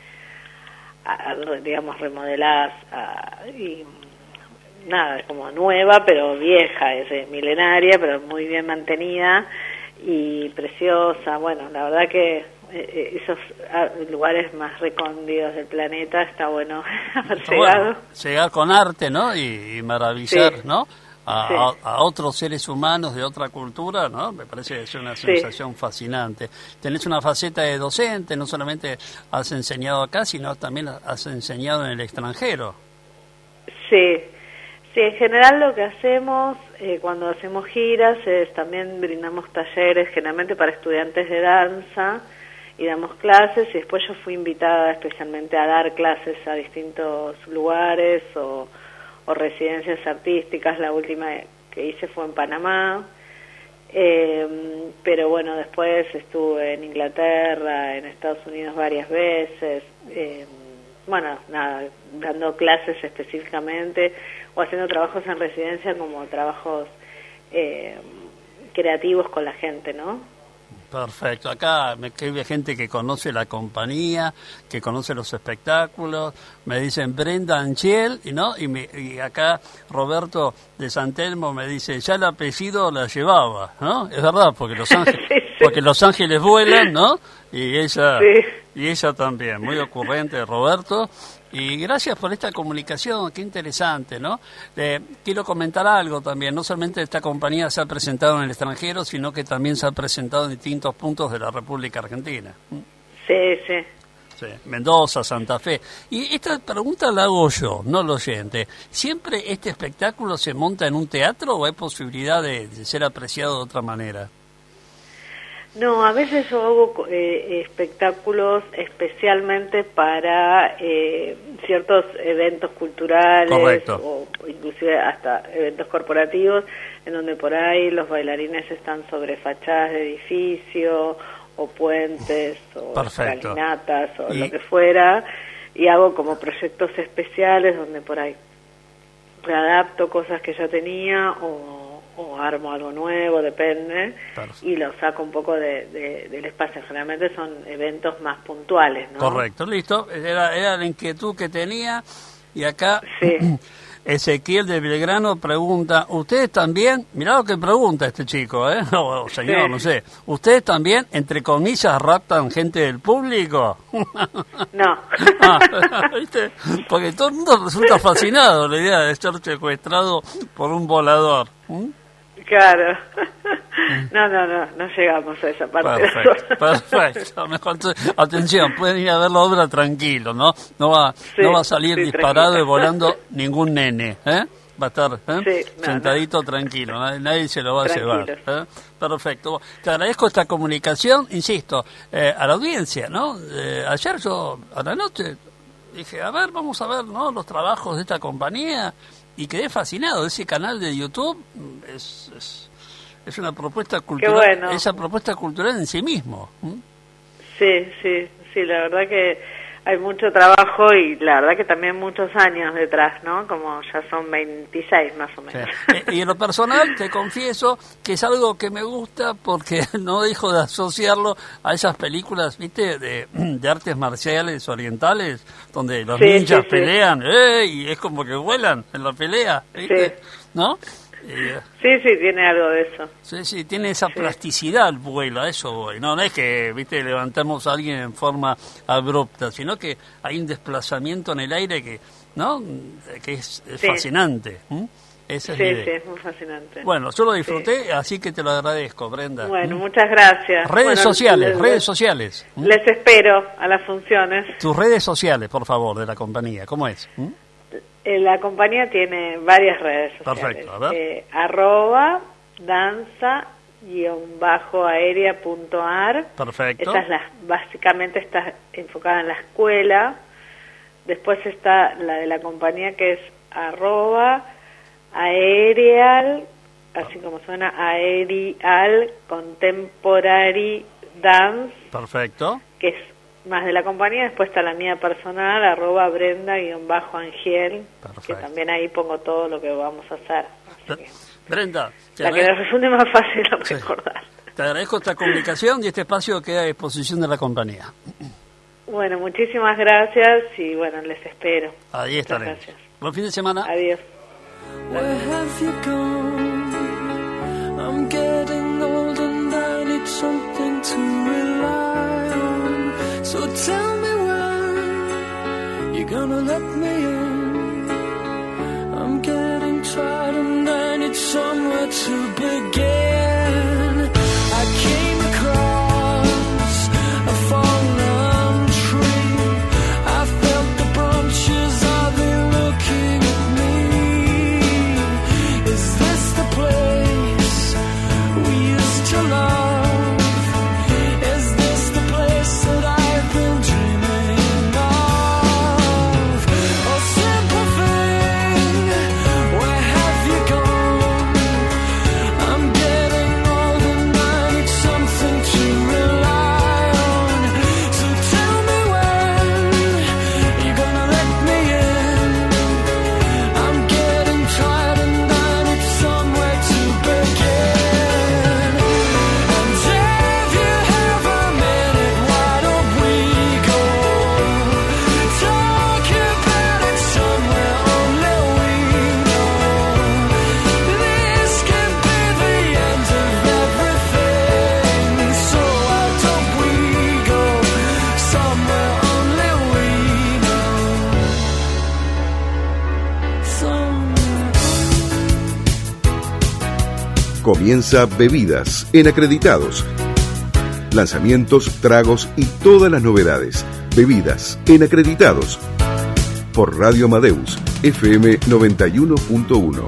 a, a, digamos, remodeladas, a, y nada, como nueva, pero vieja, es milenaria, pero muy bien mantenida y preciosa. Bueno, la verdad que eh, esos lugares más recónditos del planeta está bueno haber está llegado. Bueno, llegar con arte, ¿no? Y, y maravillar, sí. ¿no?, a, sí. a, a otros seres humanos de otra cultura, ¿no? Me parece que es una sensación sí. fascinante. Tenés una faceta de docente, no solamente has enseñado acá, sino también has enseñado en el extranjero. Sí, sí, en general lo que hacemos eh, cuando hacemos giras es también brindamos talleres generalmente para estudiantes de danza y damos clases, y después yo fui invitada especialmente a dar clases a distintos lugares o, o residencias artísticas. La última que hice fue en Panamá, eh, pero bueno, después estuve en Inglaterra, en Estados Unidos varias veces, eh, bueno, nada, dando clases específicamente o haciendo trabajos en residencia como trabajos eh, creativos con la gente, ¿no? Perfecto. Acá me escribe gente que conoce la compañía, que conoce los espectáculos. Me dicen Brenda Anchiel, ¿no? Y, me, y acá Roberto de San Telmo me dice, ya el apellido la llevaba, ¿no? Es verdad, porque Los Ángeles, sí, sí. porque Los Ángeles vuelan, ¿no? Y ella, sí. y ella también. Muy ocurrente, Roberto. Y gracias por esta comunicación, qué interesante, ¿no? Eh, quiero comentar algo también, no solamente esta compañía se ha presentado en el extranjero, sino que también se ha presentado en distintos puntos de la República Argentina. Sí, sí. Sí, Mendoza, Santa Fe. Y esta pregunta la hago yo, no el oyente. ¿Siempre este espectáculo se monta en un teatro o hay posibilidad de, de ser apreciado de otra manera? No, a veces yo hago eh, espectáculos especialmente para eh, ciertos eventos culturales. Correcto. O inclusive hasta eventos corporativos en donde por ahí los bailarines están sobre fachadas de edificio o puentes o escalinatas o y... lo que fuera, y hago como proyectos especiales donde por ahí readapto cosas que ya tenía o o armo algo nuevo, depende, Perfecto. Y lo saco un poco de, de, del espacio. Generalmente son eventos más puntuales, ¿no? Correcto, listo. Era, era la inquietud que tenía. Y acá sí. Ezequiel de Belgrano pregunta, ¿ustedes también? Mirá lo que pregunta este chico, ¿eh? O señor, sí. no sé. ¿Ustedes también, entre comillas, raptan gente del público? No. Ah, ¿viste? Porque todo el mundo resulta fascinado la idea de ser secuestrado por un volador. ¿Mm? Claro. No, no, no, no llegamos a esa parte. Perfecto, perfecto. Mejor, atención, pueden ir a ver la obra tranquilo, ¿no? No va, sí, no va a salir sí, disparado tranquilo. Y volando ningún nene, ¿eh? Va a estar ¿eh? Sí, no, sentadito, no. tranquilo, nadie, nadie se lo va tranquilo. a llevar. ¿eh? Perfecto. Te agradezco esta comunicación, insisto, eh, a la audiencia, ¿no? Eh, ayer yo, a la noche, dije, a ver, vamos a ver, ¿no? Los trabajos de esta compañía, y quedé fascinado. Ese canal de YouTube es... es Es una propuesta cultural, bueno. esa propuesta cultural en sí mismo. ¿Mm? Sí, sí, sí, la verdad que hay mucho trabajo y la verdad que también muchos años detrás, ¿no? Como ya son veintiséis más o menos. Sí. Y en lo personal te confieso que es algo que me gusta porque no dejo de asociarlo a esas películas, ¿viste? De, de artes marciales orientales, donde los sí, ninjas sí, pelean, sí. ¡eh! Y es como que vuelan en la pelea, ¿viste? Sí. ¿No? Sí, sí, tiene algo de eso. Sí, sí, tiene esa sí. plasticidad el vuelo, a eso voy. No, no es que, viste, levantamos a alguien en forma abrupta, sino que hay un desplazamiento en el aire que, ¿no? Que es, es sí. fascinante. ¿Mm? Esa es sí, la idea. Sí, es muy fascinante. Bueno, yo lo disfruté, sí. así que te lo agradezco, Brenda. Bueno, ¿Mm? muchas gracias. Redes bueno, sociales, les, redes sociales. ¿Mm? Les espero a las funciones. Tus redes sociales, por favor, de la compañía, ¿cómo es? ¿Mm? La compañía tiene varias redes sociales. Perfecto, a ver. Eh, arroba danza guión bajo aérea punto ar. Perfecto. Esa es la, básicamente está enfocada en la escuela. Después está la de la compañía que es arroba aerial, así como suena, aerial contemporary dance. Perfecto. Que es más de la compañía. Después está la mía personal, arroba Brenda guión bajo Angiel, que también ahí pongo todo lo que vamos a hacer. Que Brenda, la que nos resulte más fácil sí. recordar. Te agradezco esta comunicación y este espacio queda a disposición de la compañía. Bueno, muchísimas gracias y bueno, les espero. Ahí estaremos. Gracias. Buen fin de semana. Adiós. Where have you gone? I'm getting old and I need something to rely on. So tell me when you're gonna let me in. I'm getting tired and I need somewhere to begin. I came across a fallen tree. I felt the branches of it looking at me. Is this the place we used to love? Is this the place that I've been dreaming of? Oh, simple thing, where have you gone? I'm getting old and I need something to rely on. So tell me when you're gonna let me in. I'm getting tired and I need somewhere to begin. And if you have a minute, why don't we go talk about it somewhere only we know? This could be the end of everything. So why don't we go somewhere only we know? Somewhere. Comienza Bebidas en Acreditados. Lanzamientos, tragos y todas las novedades. Bebidas en Acreditados. Por Radio Amadeus, F M noventa y uno punto uno.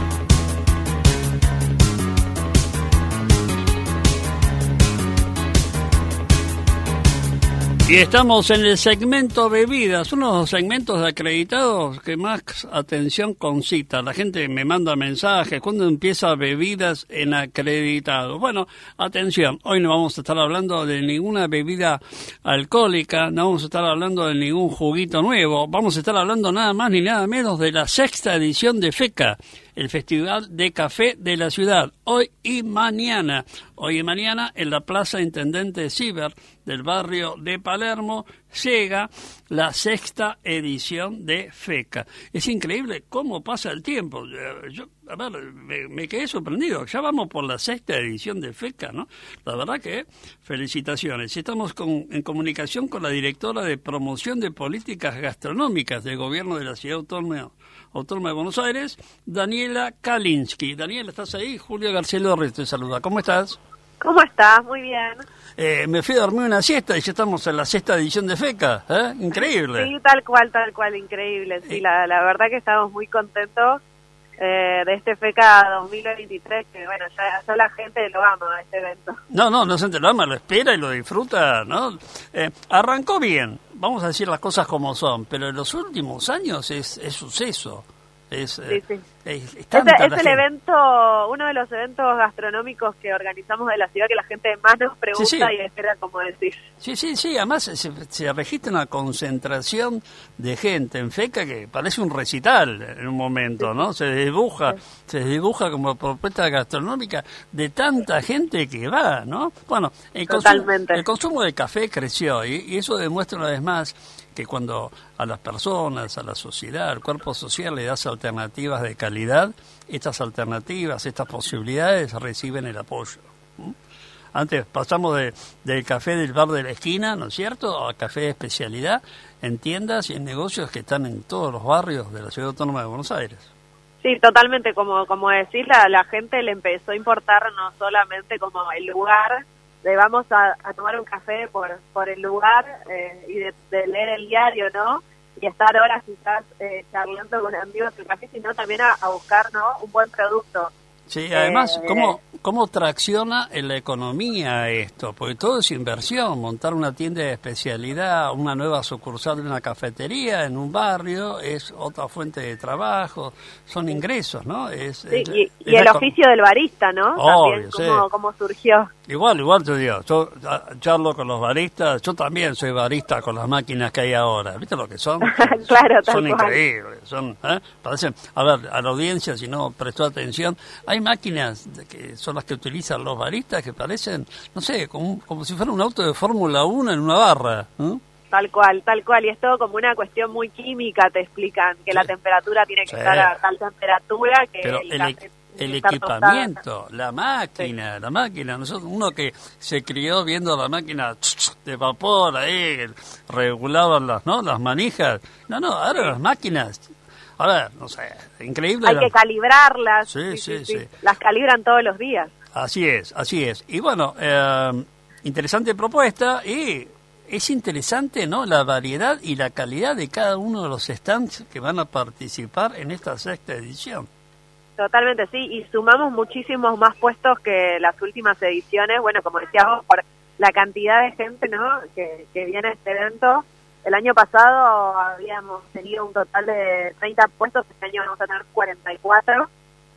Y estamos en el segmento bebidas, uno de los segmentos de acreditados que más atención concita. La gente me manda mensajes, ¿cuándo empieza bebidas en acreditados? Bueno, atención, hoy no vamos a estar hablando de ninguna bebida alcohólica, no vamos a estar hablando de ningún juguito nuevo, vamos a estar hablando nada más ni nada menos de la sexta edición de FECA, el Festival de Café de la Ciudad, hoy y mañana. Hoy y mañana en la Plaza Intendente Ciber del barrio de Palermo llega la sexta edición de FECA. Es increíble cómo pasa el tiempo. Yo, a ver, me, me quedé sorprendido. Ya vamos por la sexta edición de FECA, ¿no? La verdad que felicitaciones. Estamos con, en comunicación con la directora de Promoción de Políticas Gastronómicas del Gobierno de la Ciudad Autónoma Autónoma de Buenos Aires, Daniela Kalinsky. Daniela, ¿estás ahí? Julio García te saluda. ¿Cómo estás? ¿Cómo estás? Muy bien. Eh, me fui a dormir una siesta y ya estamos en la sexta edición de FECA. ¿Eh? Increíble. Sí, tal cual, tal cual, increíble. Sí, eh. la, la verdad que estamos muy contentos eh, de este FECA dos mil veintitrés, que bueno, ya, ya la gente lo ama, este evento. No, no, la gente lo ama, lo espera y lo disfruta, ¿no? Eh, arrancó bien, vamos a decir las cosas como son, pero en los últimos años es, es suceso. Es, sí, eh, sí. Es, es, es, es el gente. evento, uno de los eventos gastronómicos que organizamos de la ciudad que la gente más nos pregunta, sí, sí. y espera, como decís. Sí, sí, sí, además se, se registra una concentración de gente en FECA que parece un recital en un momento, sí. ¿no? Se dibuja, sí. se dibuja como propuesta gastronómica de tanta gente que va, ¿no? Bueno, el, consumo, el consumo de café creció y, y eso demuestra una vez más que cuando a las personas, a la sociedad, al cuerpo social le das alternativas de calidad, estas alternativas, estas posibilidades reciben el apoyo. ¿Mm? Antes pasamos de, del café del bar de la esquina, ¿no es cierto?, a café de especialidad en tiendas y en negocios que están en todos los barrios de la Ciudad Autónoma de Buenos Aires. Sí, totalmente, como como decís, la, la gente le empezó a importar no solamente como el lugar, de vamos a, a tomar un café por por el lugar eh, y de, de leer el diario, ¿no? Y estar horas quizás eh, charlando con amigos del café, sino también a, a buscar, ¿no?, un buen producto. Sí, además, eh, ¿cómo, ¿cómo tracciona en la economía esto? Porque todo es inversión, montar una tienda de especialidad, una nueva sucursal de una cafetería en un barrio, es otra fuente de trabajo, son ingresos, ¿no? Es, sí, es, y, es y el la... oficio del barista, ¿no? Obvio, también, ¿cómo, sí. cómo surgió? Igual, igual te digo, yo charlo con los baristas, yo también soy barista con las máquinas que hay ahora, ¿viste lo que son? Claro, son tal cual. increíbles, son, ¿eh? Parecen, a ver, a la audiencia, si no prestó atención, hay máquinas que son las que utilizan los baristas que parecen, no sé, como, como si fuera un auto de Fórmula uno en una barra, ¿eh? Tal cual, tal cual, y es todo como una cuestión muy química, te explican, que sí. la temperatura tiene que sí. estar a tal temperatura que Pero el, el, café el equipamiento, la máquina, sí. la máquina, nosotros, uno que se crió viendo la máquina de vapor ahí, regulaban las, ¿no?, las manijas, no, no, ahora sí. las máquinas, A ver, no sé, increíble. Hay la... que calibrarlas. Sí sí, sí, sí, sí. Las calibran todos los días. Así es, así es. Y bueno, eh, interesante propuesta y es interesante, ¿no? La variedad y la calidad de cada uno de los stands que van a participar en esta sexta edición. Totalmente, sí, y sumamos muchísimos más puestos que las últimas ediciones, bueno, como decíamos, por la cantidad de gente, ¿no?, que, que viene a este evento. El año pasado habíamos tenido un total de treinta puestos, este año vamos a tener cuarenta y cuatro,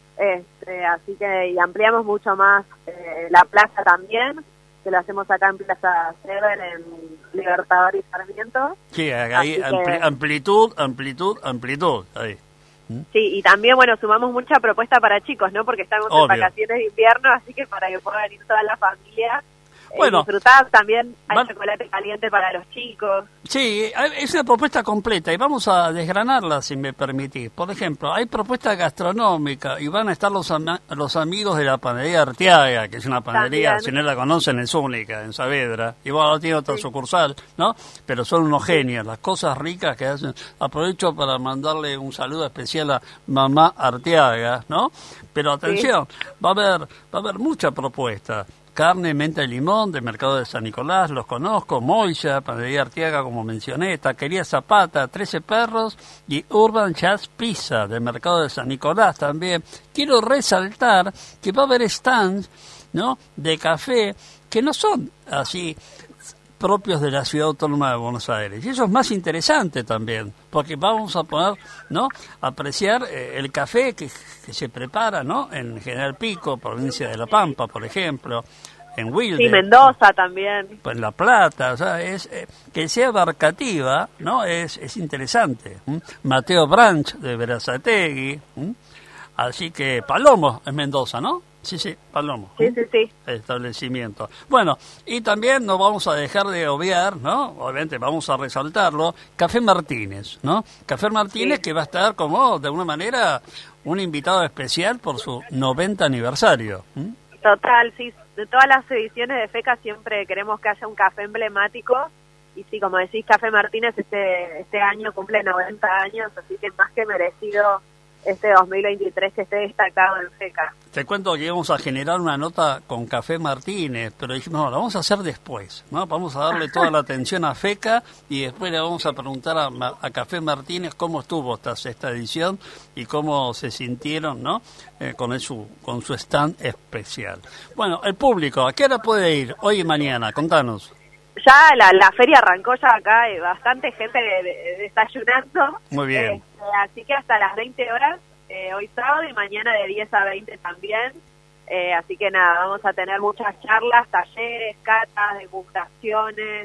este, así que y ampliamos mucho más eh, la plaza también, que lo hacemos acá en Plaza Sever, en Libertador y Sarmiento. Sí, ahí ampli que... amplitud, amplitud, amplitud, ahí. Sí, y también, bueno, sumamos mucha propuesta para chicos, ¿no? Porque estamos Obvio. en vacaciones de invierno, así que para que pueda venir toda la familia. Bueno, eh, disfrutar también, hay van... chocolate caliente para los chicos. Sí, es una propuesta completa y vamos a desgranarla, si me permitís. Por ejemplo, hay propuesta gastronómica y van a estar los, ama los amigos de la panadería Arteaga, que es una panadería, también, si no la conocen, es única, en Saavedra. Igual tiene otra sí. sucursal, ¿no? Pero son unos genios, las cosas ricas que hacen. Aprovecho para mandarle un saludo especial a mamá Arteaga, ¿no? Pero atención, sí. va a haber, va a haber mucha propuesta. Carne, menta y limón, de Mercado de San Nicolás, los conozco, Moya, Panadería Arteaga, como mencioné, Taquería Zapata, trece Perros y Urban Jazz Pizza, de Mercado de San Nicolás también. Quiero resaltar que va a haber stands, ¿no?, de café que no son así propios de la Ciudad Autónoma de Buenos Aires. Y eso es más interesante también, porque vamos a poder, ¿no?, apreciar eh, el café que, que se prepara, ¿no?, en General Pico, provincia de La Pampa, por ejemplo, en Wilde. Sí, Mendoza también. Pues en La Plata, o sea, es eh, que sea abarcativa, ¿no?, es, es interesante. ¿Mm? Mateo Branch de Berazategui, ¿Mm? Así que Palomo es Mendoza, ¿no? Sí, sí, Palomo. Sí, sí, sí. Establecimiento. Bueno, y también no vamos a dejar de obviar, ¿no? Obviamente vamos a resaltarlo, Café Martínez, ¿no? Café Martínez sí. que va a estar como, de alguna manera, un invitado especial por su noventa aniversario. ¿Mm? Total, sí. De todas las ediciones de FECA siempre queremos que haya un café emblemático. Y sí, como decís, Café Martínez este, este año cumple noventa años, así que más que merecido este dos mil veintitrés que esté destacado en FECA. Te cuento que íbamos a generar una nota con Café Martínez, pero dijimos, no, la vamos a hacer después, ¿no? Vamos a darle toda la atención a FECA y después le vamos a preguntar a, a Café Martínez cómo estuvo esta sexta edición y cómo se sintieron, ¿no?, eh, con, el, su, con su stand especial. Bueno, el público, ¿a qué hora puede ir hoy y mañana? Contanos. Ya la, la feria arrancó, ya acá hay bastante gente de, de, desayunando. Muy bien. Eh, así que hasta las veinte horas, eh, hoy sábado y mañana de diez a veinte también. Eh, así que nada, vamos a tener muchas charlas, talleres, catas, degustaciones,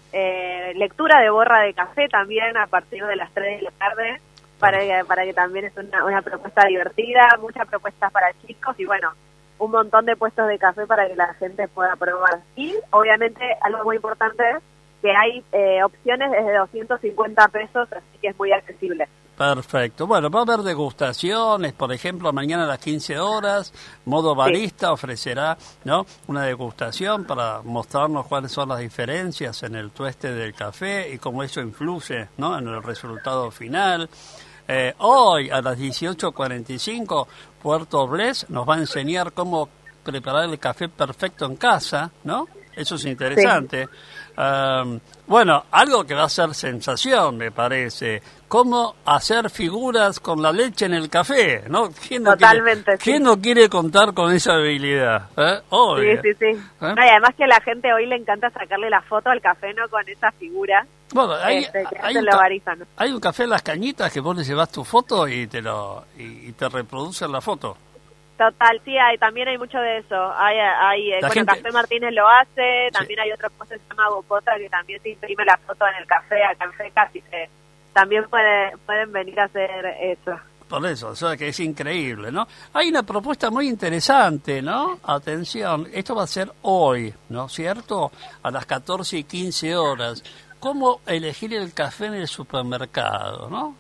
eh, lectura de borra de café también a partir de las tres de la tarde, para que, para que también es una, una propuesta divertida, muchas propuestas para chicos y bueno, un montón de puestos de café para que la gente pueda probar. Y obviamente algo muy importante es que hay eh, opciones desde doscientos cincuenta pesos, así que es muy accesible. Perfecto. Bueno, va a haber degustaciones, por ejemplo, mañana a las quince horas, Modo Barista sí. ofrecerá, ¿no?, una degustación para mostrarnos cuáles son las diferencias en el tueste del café y cómo eso influye, ¿no?, en el resultado final. Eh, hoy a las dieciocho cuarenta y cinco, Puerto Bless nos va a enseñar cómo preparar el café perfecto en casa, ¿no? Eso es interesante. Sí. Um, bueno, algo que va a ser sensación, me parece. Cómo hacer figuras con la leche en el café, ¿no? ¿Quién no Totalmente, quiere, sí. ¿quién no quiere contar con esa habilidad? ¿Eh? Obvio. Sí, sí, sí. ¿Eh? No, y además que a la gente hoy le encanta sacarle la foto al café, ¿no?, con esa figura. Bueno, hay, este, hay, un, barizan, ¿no? hay un café en Las Cañitas que vos le llevas tu foto y te lo y, y te reproducen la foto. Total, sí, hay, también hay mucho de eso. Hay, hay bueno, gente... Café Martínez lo hace, también sí. hay otra cosa que se llama Bocota que también te imprime la foto en el café, acá en FECA, así que también puede, pueden venir a hacer eso. Por eso, o sea que es increíble, ¿no? Hay una propuesta muy interesante, ¿no? Atención, esto va a ser hoy, ¿no es cierto? A las catorce y quince horas. ¿Cómo elegir el café en el supermercado, no?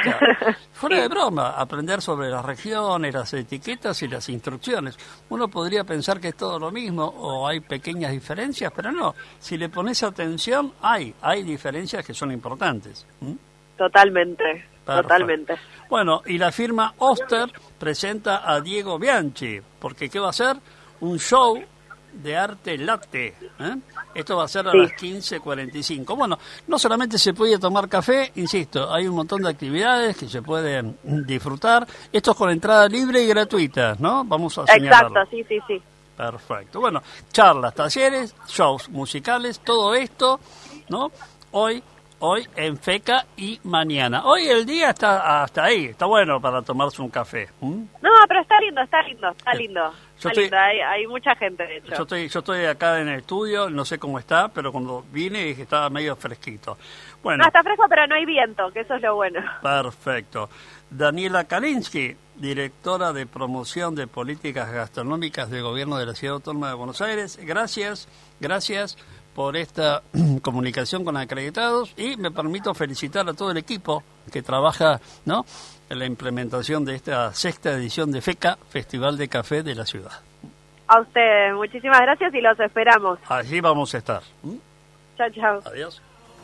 Fuera de broma, aprender sobre las regiones, las etiquetas y las instrucciones. Uno podría pensar que es todo lo mismo o hay pequeñas diferencias, pero no. Si le pones atención, hay, hay diferencias que son importantes. ¿Mm? Totalmente. Perfecto. Totalmente. Bueno, y la firma Oster presenta a Diego Bianchi, porque ¿qué va a hacer? Un show de arte latte. ¿eh? Esto va a ser a sí. las quince cuarenta y cinco. Bueno, no solamente se puede tomar café, insisto, hay un montón de actividades que se pueden disfrutar. Esto es con entrada libre y gratuita, ¿no? Vamos a señalarlo. Exacto, sí, sí, sí. Perfecto. Bueno, charlas, talleres, shows musicales, todo esto, ¿no? Hoy, hoy en FECA y mañana. Hoy el día está hasta ahí, está bueno para tomarse un café. ¿Mm? No, pero está lindo, está lindo, está lindo. Yo está estoy, lindo. Hay, hay mucha gente, de hecho. Yo estoy, yo estoy acá en el estudio, no sé cómo está, pero cuando vine dije que estaba medio fresquito. Bueno, no, está fresco, pero no hay viento, que eso es lo bueno. Perfecto. Daniela Kalinsky, directora de promoción de políticas gastronómicas del Gobierno de la Ciudad Autónoma de Buenos Aires. Gracias, gracias por esta comunicación con acreditados y me permito felicitar a todo el equipo que trabaja, ¿no?, en la implementación de esta sexta edición de FECA, Festival de Café de la Ciudad. A usted, muchísimas gracias y los esperamos. Allí vamos a estar. ¿Mm? Chao, chao. Adiós.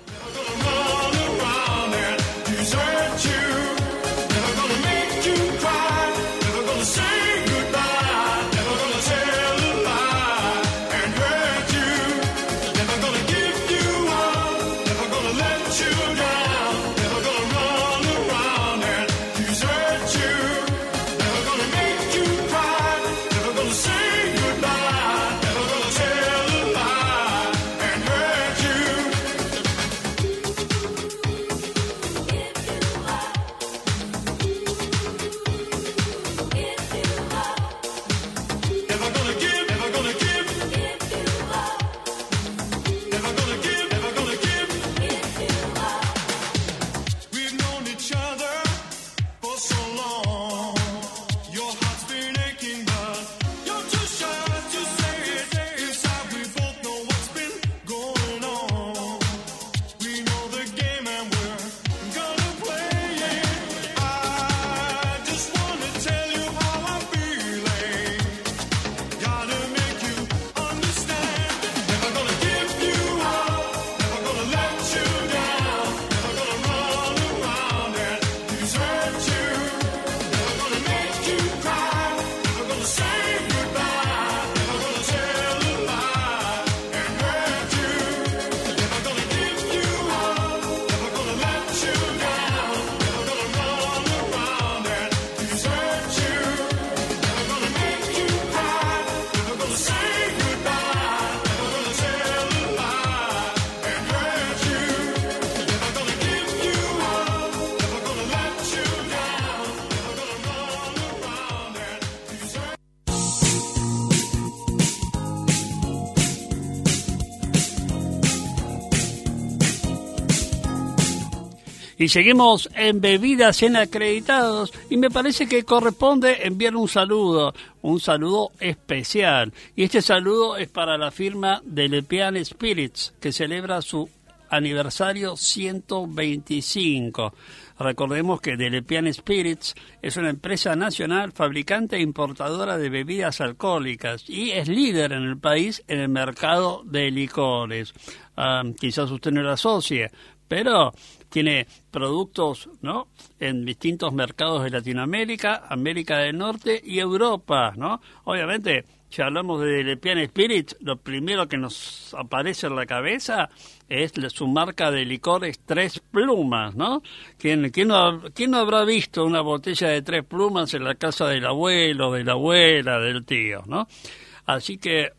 Y seguimos en Bebidas en Acreditados y me parece que corresponde enviar un saludo, un saludo especial. Y este saludo es para la firma de Lepian Spirits, que celebra su aniversario ciento veinticinco. Recordemos que de Lepian Spirits es una empresa nacional fabricante e importadora de bebidas alcohólicas y es líder en el país en el mercado de licores. Um, quizás usted no lo asocie, pero tiene productos, ¿no?, en distintos mercados de Latinoamérica, América del Norte y Europa, ¿no? Obviamente, si hablamos de Lepian Spirits, lo primero que nos aparece en la cabeza es su marca de licores Tres Plumas, ¿no? ¿Quién, quién, no, ¿Quién no habrá visto una botella de Tres Plumas en la casa del abuelo, de la abuela, del tío, ¿no? Así que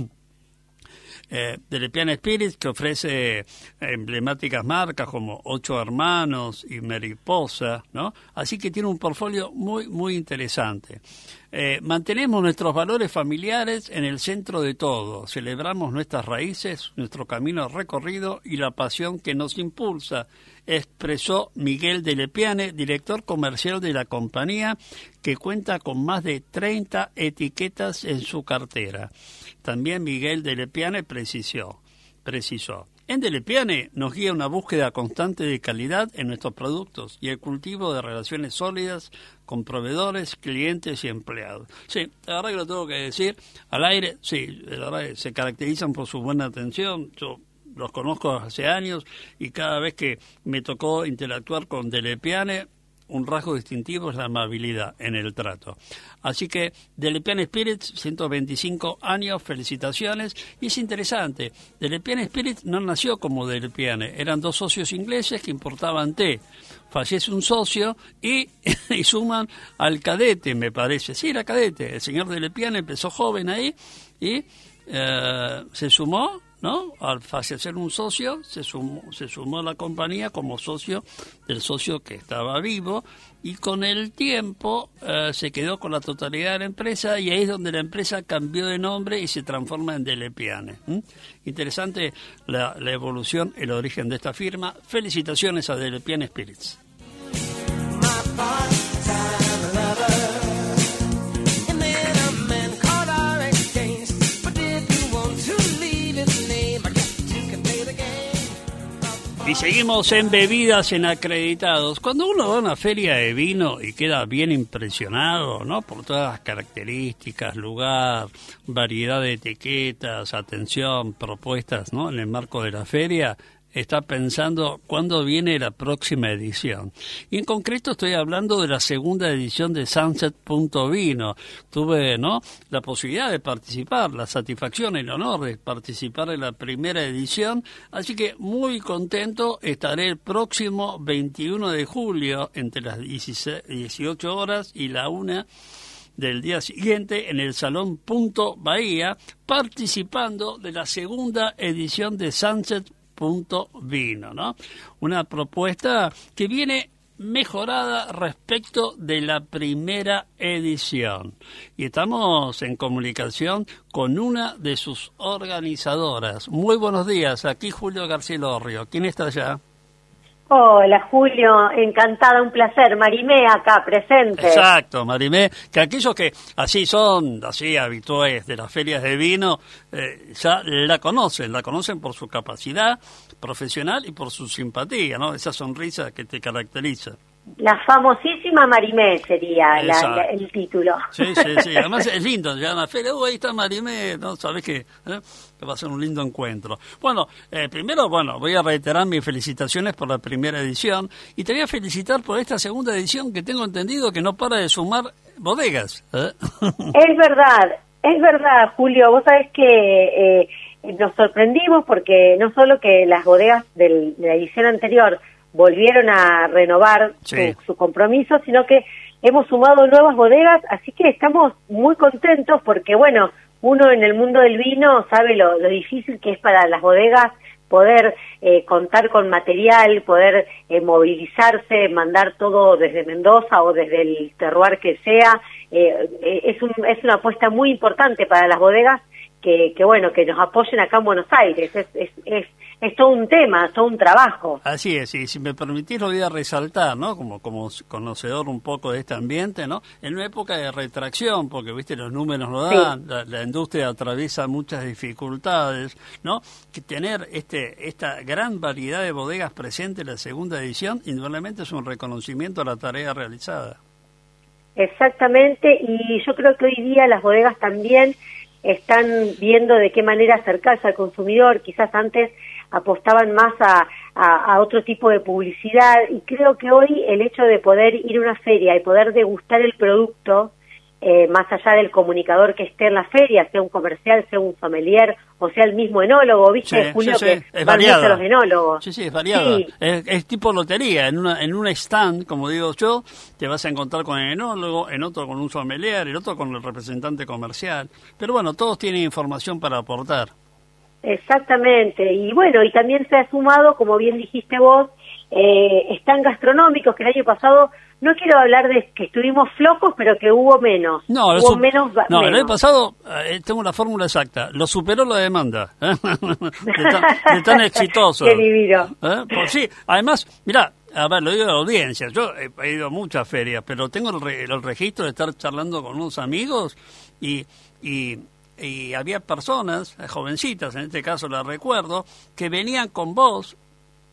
Eh, de Lepian Spirits, que ofrece emblemáticas marcas como Ocho Hermanos y Mariposa, ¿no? Así que tiene un portfolio muy, muy interesante. Eh, mantenemos nuestros valores familiares en el centro de todo. Celebramos nuestras raíces, nuestro camino recorrido y la pasión que nos impulsa, expresó Miguel de Lepiane, director comercial de la compañía, que cuenta con más de treinta etiquetas en su cartera. También Miguel de Lepiane precisó, precisó. En De Lepiane nos guía una búsqueda constante de calidad en nuestros productos y el cultivo de relaciones sólidas con proveedores, clientes y empleados. Sí, la verdad que lo tengo que decir al aire, sí, la verdad que se caracterizan por su buena atención. Yo los conozco hace años y cada vez que me tocó interactuar con De Lepiane, un rasgo distintivo es la amabilidad en el trato. Así que Delepiane Spirits, ciento veinticinco años, felicitaciones. Y es interesante, Delepiane Spirits no nació como Delepiane, eran dos socios ingleses que importaban té. Fallece un socio y, y suman al cadete, me parece. Sí, era cadete. El señor Delepiane empezó joven ahí y eh, se sumó, ¿no? Al fallecer un socio, se sumó, se sumó a la compañía como socio del socio que estaba vivo, y con el tiempo eh, se quedó con la totalidad de la empresa, y ahí es donde la empresa cambió de nombre y se transforma en Delepiane. ¿Mm? Interesante la, la evolución, el origen de esta firma. Felicitaciones a Delepiane Spirits. Y seguimos en bebidas en acreditados. Cuando uno va a una feria de vino y queda bien impresionado, ¿no? Por todas las características, lugar, variedad de etiquetas, atención, propuestas, ¿no? En el marco de la feria, está pensando cuándo viene la próxima edición. Y en concreto estoy hablando de la segunda edición de Sunset Punto Vino. Tuve, ¿no?, la posibilidad de participar, la satisfacción y el honor de participar en la primera edición, así que muy contento. Estaré el próximo veintiuno de julio entre las dieciocho horas y la una del día siguiente en el Salón Punto Bahía, participando de la segunda edición de Sunset Punto Vino, ¿no? Una propuesta que viene mejorada respecto de la primera edición. Y estamos en comunicación con una de sus organizadoras. Muy buenos días, aquí Julio Garcilorrio. ¿Quién está allá? Hola Julio, encantada, un placer. Marimé acá, presente. Exacto, Marimé, que aquellos que así son, así habituales de las ferias de vino, eh, ya la conocen, la conocen por su capacidad profesional y por su simpatía, ¿no? Esa sonrisa que te caracteriza. La famosísima Marimé sería la, la, el título. Sí, sí, sí. Además es lindo, ya en la feria, uh, ahí está Marimé, ¿no? Sabes que, ¿eh? que va a ser un lindo encuentro. Bueno, eh, primero, bueno, voy a reiterar mis felicitaciones por la primera edición, y te voy a felicitar por esta segunda edición, que tengo entendido que no para de sumar bodegas. ¿eh? Es verdad, es verdad, Julio. Vos sabés que eh, nos sorprendimos porque no solo que las bodegas del, de la edición anterior volvieron a renovar sí. su, su compromiso, sino que hemos sumado nuevas bodegas, así que estamos muy contentos porque, bueno, uno en el mundo del vino sabe lo, lo difícil que es para las bodegas poder eh, contar con material, poder eh, movilizarse, mandar todo desde Mendoza o desde el terroir que sea. Eh, eh, es, un, es una apuesta muy importante para las bodegas que, que bueno, que nos apoyen acá en Buenos Aires. Es, es, es Es todo un tema, todo un trabajo. Así es, y si me permitís lo voy a resaltar, ¿no? Como, como conocedor un poco de este ambiente, ¿no? En una época de retracción, porque, viste, los números lo dan, sí. la, la industria atraviesa muchas dificultades, ¿no? Que tener este esta gran variedad de bodegas presentes en la segunda edición, indudablemente es un reconocimiento a la tarea realizada. Exactamente, y yo creo que hoy día las bodegas también están viendo de qué manera acercarse al consumidor. Quizás antes apostaban más a, a, a otro tipo de publicidad, y creo que hoy el hecho de poder ir a una feria y poder degustar el producto, eh, más allá del comunicador que esté en la feria, sea un comercial, sea un sommelier o sea el mismo enólogo, ¿viste, sí, Julio? Sí, sí. Que es van variada. mucho los enólogos. Sí, sí, es variada. Sí. Es, es tipo lotería. En una en un stand, como digo yo, te vas a encontrar con el enólogo, en otro con un sommelier, en otro con el representante comercial. Pero bueno, todos tienen información para aportar. Exactamente, y bueno, y también se ha sumado, como bien dijiste vos, eh, stand gastronómicos, que el año pasado, no quiero hablar de que estuvimos flojos, pero que hubo menos. No, hubo su- menos, no menos. el año pasado, eh, tengo la fórmula exacta, lo superó la demanda, ¿eh? de, tan, de tan exitoso. Qué divino. ¿Eh? Pues sí, además, mirá, a ver, lo digo a la audiencia, yo he, he ido a muchas ferias, pero tengo el, re, el registro de estar charlando con unos amigos y... y y había personas, jovencitas, en este caso la recuerdo, que venían con vos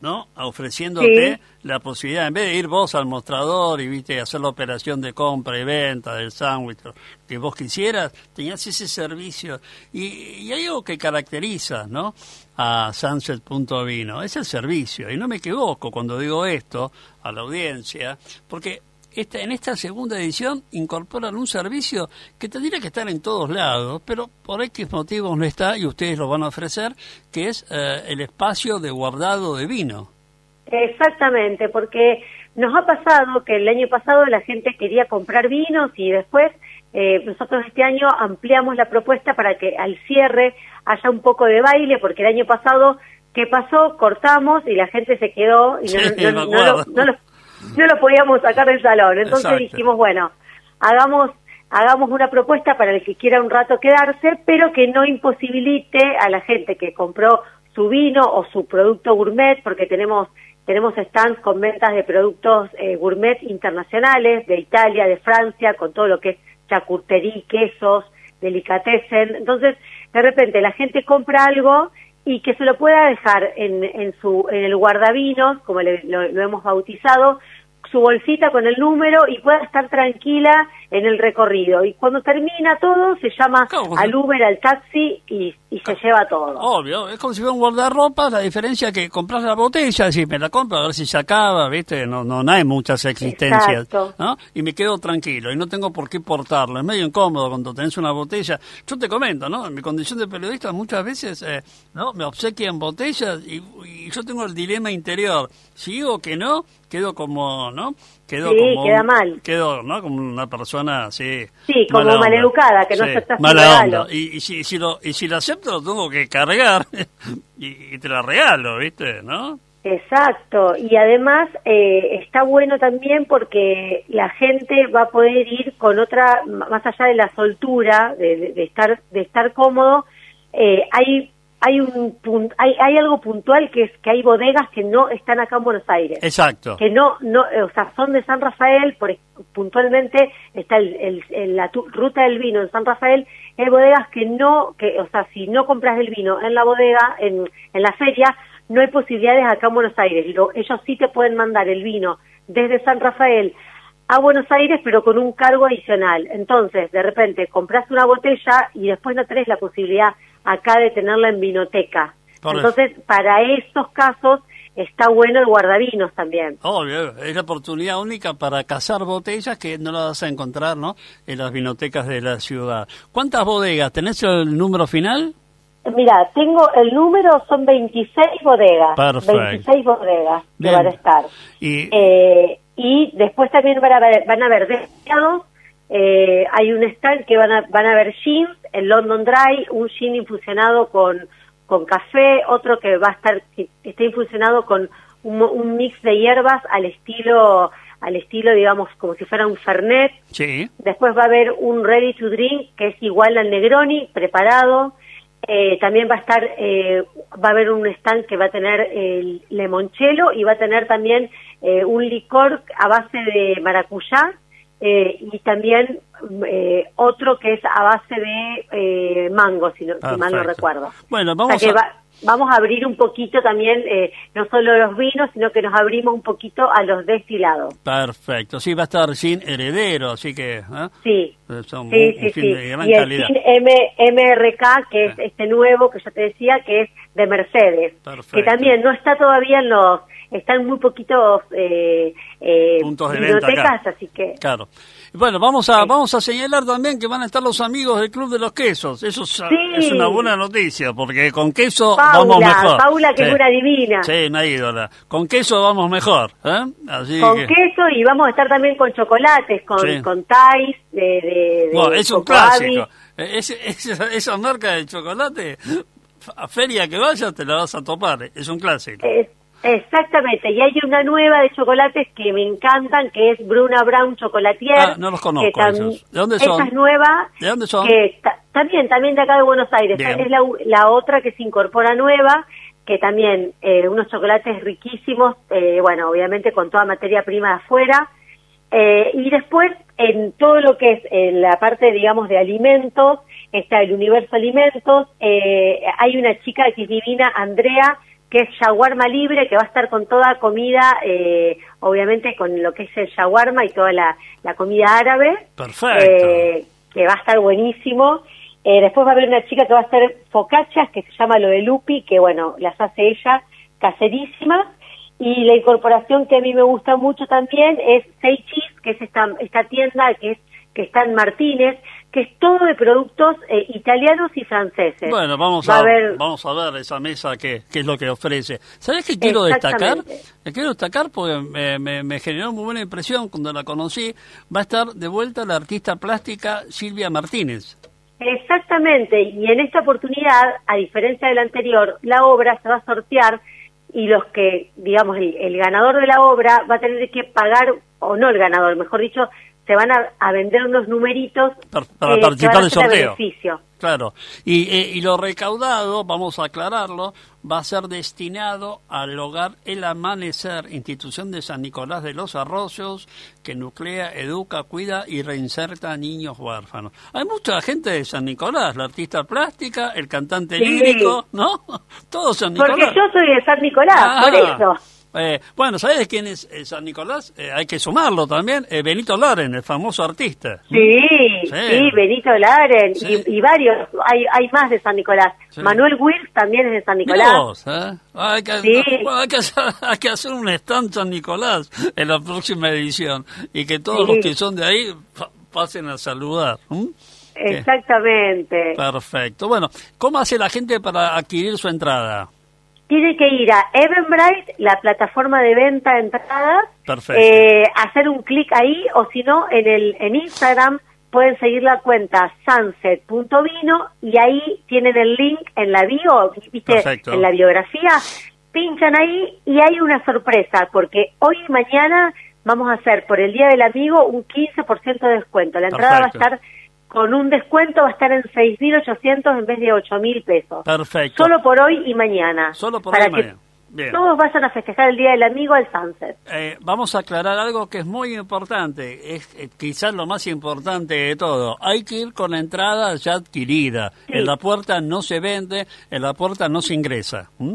¿no? Ofreciéndote Sí. la posibilidad, en vez de ir vos al mostrador y, viste, hacer la operación de compra y venta del sándwich que vos quisieras, tenías ese servicio. Y, y hay algo que caracteriza, ¿no?, a Sunset Punto Vino, es el servicio. Y no me equivoco cuando digo esto a la audiencia, porque esta, en esta segunda edición incorporan un servicio que tendría que estar en todos lados, pero por X motivos no está y ustedes lo van a ofrecer, que es eh, el espacio de guardado de vino. Exactamente, porque nos ha pasado que el año pasado la gente quería comprar vinos y después eh, nosotros este año ampliamos la propuesta para que al cierre haya un poco de baile, porque el año pasado, ¿qué pasó? Cortamos y la gente se quedó y no, Sí, no, me no, no, lo, no, lo, no lo podíamos sacar del salón. Entonces Exacto. dijimos, bueno, hagamos hagamos una propuesta para el que quiera un rato quedarse, pero que no imposibilite a la gente que compró su vino o su producto gourmet, porque tenemos tenemos stands con ventas de productos eh, gourmet internacionales, de Italia, de Francia, con todo lo que es charcuterie, quesos, delicatessen. Entonces, de repente la gente compra algo y que se lo pueda dejar en, en su en el guardavinos, como le, lo, lo hemos bautizado, su bolsita con el número y pueda estar tranquila en el recorrido. Y cuando termina todo, se llama ¿Cómo? al Uber, al taxi y, y se lleva todo. Obvio, es como si fuera un guardarropa, la diferencia es que compras la botella, decís, me la compro a ver si se acaba, ¿viste? No no, no hay muchas existencias, Exacto. ¿no? Y me quedo tranquilo y no tengo por qué portarla. Es medio incómodo cuando tenés una botella. Yo te comento, ¿no? En mi condición de periodista muchas veces, eh, ¿no?, me obsequian botellas y, y yo tengo el dilema interior. Si digo que no, quedo como, ¿no? Quedo Sí, como queda un- Mal. Quedo, ¿no?, como una persona así. Sí, como mala onda. maleducada, que no Sí, aceptas un mala regalo. onda. Y, y, si, y si lo, y si lo acepto, lo tengo que cargar y, y te la regalo, ¿viste? ¿No? Exacto, y además eh, está bueno también porque la gente va a poder ir con otra, más allá de la soltura, de, de, de estar de estar cómodo, eh, hay hay un pun- hay hay algo puntual que es que hay bodegas que no están acá en Buenos Aires. Exacto. Que no, no, o sea, son de San Rafael, por, puntualmente está el, el, el- la tu- ruta del vino en San Rafael, hay bodegas que no, que, o sea, si no compras el vino en la bodega, en, en la feria, no hay posibilidades acá en Buenos Aires. Lo- ellos sí te pueden mandar el vino desde San Rafael a Buenos Aires, pero con un cargo adicional. Entonces, de repente, compras una botella y después no tenés la posibilidad acá de tenerla en vinoteca. Por Entonces, para estos casos, está bueno el guardavinos también. Obvio, es la oportunidad única para cazar botellas que no las vas a encontrar, ¿no?, en las vinotecas de la ciudad. ¿Cuántas bodegas? ¿Tenés el número final? Mira, tengo el número, son veintiséis bodegas. Perfecto. veintiséis bodegas que Bien. van a estar. Y Eh, y después también van a ver, van a ver destilados. Eh, hay un stand que van a, van a ver gins, el London Dry, un gin infusionado con, con café, otro que va a estar, que está infusionado con un, un mix de hierbas al estilo, al estilo, digamos, como si fuera un Fernet. sí, Después va a haber un ready to drink que es igual al Negroni, preparado. Eh, también va a estar, eh, va a haber un stand que va a tener el limoncello y va a tener también eh, un licor a base de maracuyá eh, y también eh, otro que es a base de eh, mango, si, no, si mal no Perfecto. recuerdo. Bueno, O sea vamos que a... va- vamos a abrir un poquito también, eh, no solo los vinos, sino que nos abrimos un poquito a los destilados. Perfecto, sí, va a estar sin heredero, así que... ¿eh? Sí. Son Sí, un, sí, un fin sí. de gran Y el calidad. gin M, MRK, que es este nuevo que yo te decía, que es de Mercedes, Perfecto. que también no está todavía en los, están muy poquitos eh, eh, Puntos de venta bibliotecas, acá. así que Claro. Bueno, vamos a Sí. vamos a señalar también que van a estar los amigos del Club de los Quesos. Eso es, Sí. es una buena noticia, porque con queso Paula, vamos mejor. Paula que Sí. es una divina. Sí, una ídola. Con queso vamos mejor, ¿eh? Así Con que... queso y vamos a estar también con chocolates, con, Sí. con Thais, de, de, de Bueno, es un Coco Avi. clásico. Es, es- esa, esa marca de chocolate, a feria que vayas te la vas a topar. Es un clásico. Es- exactamente, y hay una nueva de chocolates que me encantan, que es Bruna Brown Chocolatier. Ah, no los conozco que tam- esos. ¿De dónde son? Esa es nueva. ¿De dónde son? Que ta- también, también de acá de Buenos Aires. Bien. Es la, u- la otra que se incorpora nueva, que también eh, unos chocolates riquísimos, eh, bueno, obviamente con toda materia prima de afuera. Eh, y después, en todo lo que es en la parte, digamos, de alimentos, está el Universo Alimentos. Eh, hay una chica que es divina, Andrea, que es shawarma libre, que va a estar con toda comida, eh, obviamente con lo que es el shawarma y toda la, la comida árabe. Perfecto. Eh, que va a estar buenísimo. Eh, después va a haber una chica que va a hacer focaccias, que se llama Lo de Lupi, que bueno, las hace ella, caserísimas. Y la incorporación que a mí me gusta mucho también es Seichis, que es esta, esta tienda que es que está en Martínez, que es todo de productos eh, italianos y franceses. Bueno, vamos Va a, a ver... vamos a ver esa mesa qué qué es lo que ofrece. ¿Sabés qué quiero destacar? Le quiero destacar porque me, me, me generó muy buena impresión cuando la conocí. Va a estar de vuelta la artista plástica Silvia Martínez. Exactamente, y en esta oportunidad, a diferencia de la anterior, la obra se va a sortear y los que, digamos, el, el ganador de la obra va a tener que pagar, o no el ganador, mejor dicho, se van a, a vender unos numeritos para, para eh, participar del sorteo. Beneficio. Claro, y, eh, y lo recaudado, vamos a aclararlo, va a ser destinado al hogar El Amanecer, institución de San Nicolás de los Arroyos, que nuclea, educa, cuida y reinserta a niños huérfanos. Hay mucha gente de San Nicolás, la artista plástica, el cantante sí. lírico, ¿no? Todos San Nicolás. Porque yo soy de San Nicolás, ah, por eso. Eh, bueno, ¿sabes quién es eh, San Nicolás? Eh, hay que sumarlo también, eh, Benito Laren, el famoso artista. Sí, sí, sí Benito Laren, sí. y, y varios, hay hay más de San Nicolás. Sí. Manuel Wills también es de San Nicolás. Vos, ¿eh? hay, que, sí. bueno, hay, que hacer, hay que hacer un stand San Nicolás en la próxima edición, y que todos sí. los que son de ahí pasen a saludar. ¿Mm? Exactamente. Perfecto. Bueno, ¿cómo hace la gente para adquirir su entrada? Tiene que ir a Eventbrite, la plataforma de venta de entradas, eh, hacer un clic ahí, o si no, en el en Instagram pueden seguir la cuenta sunset punto vino y ahí tienen el link en la bio, ¿viste? Perfecto. En la biografía, pinchan ahí y hay una sorpresa, porque hoy y mañana vamos a hacer por el Día del Amigo un quince por ciento de descuento. La entrada Perfecto. va a estar... Con un descuento va a estar en seis mil ochocientos en vez de ocho mil pesos. Perfecto. Solo por hoy y mañana. Solo por para hoy y que mañana. Bien. Todos vayan a festejar el Día del Amigo al Sunset. Eh, vamos a aclarar algo que es muy importante. Es eh, quizás lo más importante de todo. Hay que ir con la entrada ya adquirida. Sí. En la puerta no se vende, en la puerta no se ingresa. ¿Mm?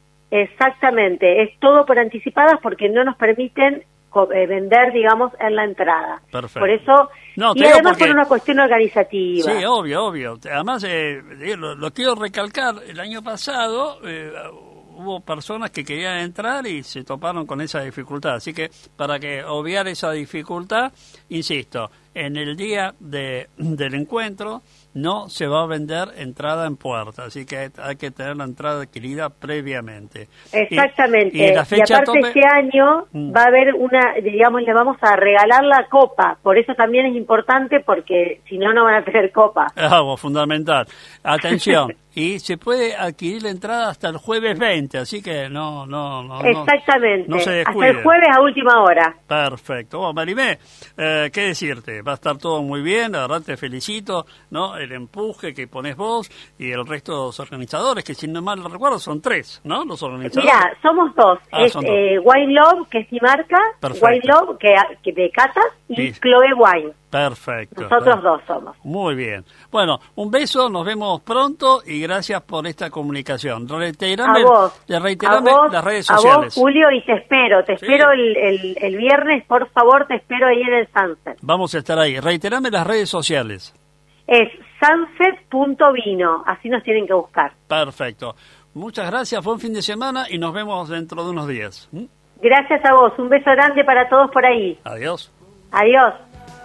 Exactamente. Es todo por anticipadas porque no nos permiten vender, digamos, en la entrada. Perfecto. Por eso, no, y además porque... por una cuestión organizativa. Sí, obvio, obvio. Además, eh, lo, lo quiero recalcar, el año pasado eh, hubo personas que querían entrar y se toparon con esa dificultad. Así que, para que obviar esa dificultad, insisto, en el día de, del encuentro no se va a vender entrada en puerta, así que hay que tener la entrada adquirida previamente. Exactamente. Y, y, la fecha y aparte tope... este año mm. va a haber una, digamos, le vamos a regalar la copa, por eso también es importante porque si no, no van a tener copa. Ah, bueno, fundamental. Atención. Y se puede adquirir la entrada hasta el jueves veinte, así que no, no, no. Exactamente. No, no se descuide. Hasta el jueves a última hora. Perfecto. Bueno, Marimé, eh, ¿qué decirte? Va a estar todo muy bien, la verdad te felicito, ¿no? El empuje que pones vos y el resto de los organizadores, que si no mal recuerdo son tres, ¿no? Los organizadores. Mira, somos dos. Ah, es son dos. Eh, Wine Love, que es mi marca, Perfecto. Wine Love, que, que de catas, y sí. Chloe Wine. Perfecto. Nosotros dos somos. Muy bien. Bueno, un beso, nos vemos pronto y gracias por esta comunicación. Reiterame, a vos, reiterame a vos, las redes sociales. A vos, Julio, y te espero. Te sí. espero el, el, el viernes, por favor, te espero ahí en el Sunset. Vamos a estar ahí. Reiterame las redes sociales. Es sunset punto vino, así nos tienen que buscar. Perfecto. Muchas gracias, buen fin de semana y nos vemos dentro de unos días. ¿Mm? Gracias a vos, un beso grande para todos por ahí. Adiós. Adiós.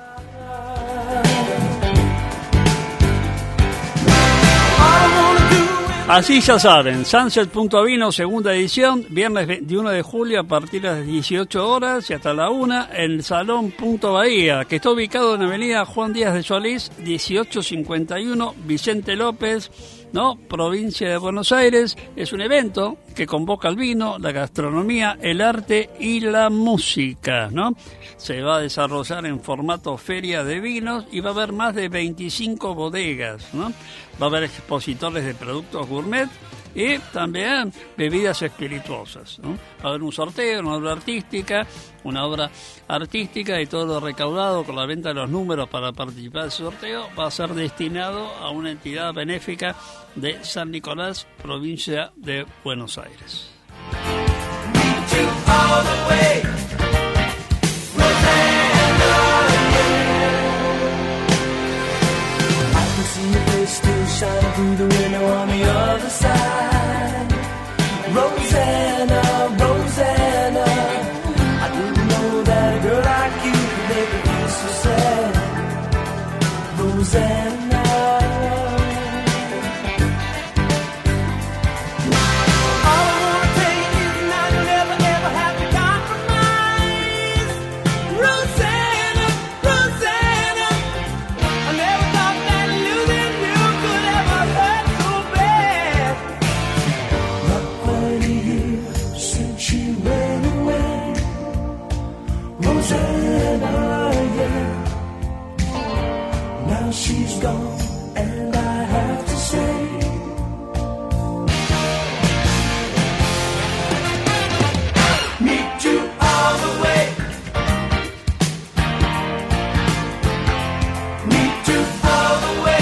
Así ya saben, Sunset punto vino, segunda edición, viernes veintiuno de julio a partir de las dieciocho horas y hasta la una, en el Salón Punto Bahía, que está ubicado en la avenida Juan Díaz de Solís, dieciocho cincuenta y uno, Vicente López, ¿no? Provincia de Buenos Aires. Es un evento que convoca el vino, la gastronomía, el arte y la música, ¿no? Se va a desarrollar en formato feria de vinos y va a haber más de veinticinco bodegas, ¿no? Va a haber expositores de productos gourmet y también bebidas espirituosas, ¿no? Va a haber un sorteo, una obra artística, una obra artística y todo lo recaudado con la venta de los números para participar del sorteo va a ser destinado a una entidad benéfica de San Nicolás, provincia de Buenos Aires. all the way. Rosanna, yeah. I can see your face still shining through the window on the other side. Rosanna, Rosanna, I didn't know that a girl like you could make me feel so sad. Rosanna, all I wanna tell you is now you'll never ever have to compromise. Rosanna, Rosanna, I never thought that losing you could ever hurt so bad. Not quite a year since she ran away. Rosanna, yeah. Now she's gone, and I have to say, meet you all the way. Meet you all the way.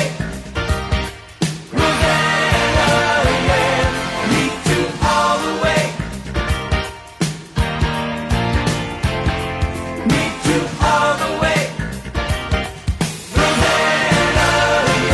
Rosanna, yeah. Meet you all the way. Meet you all the way. Rosanna,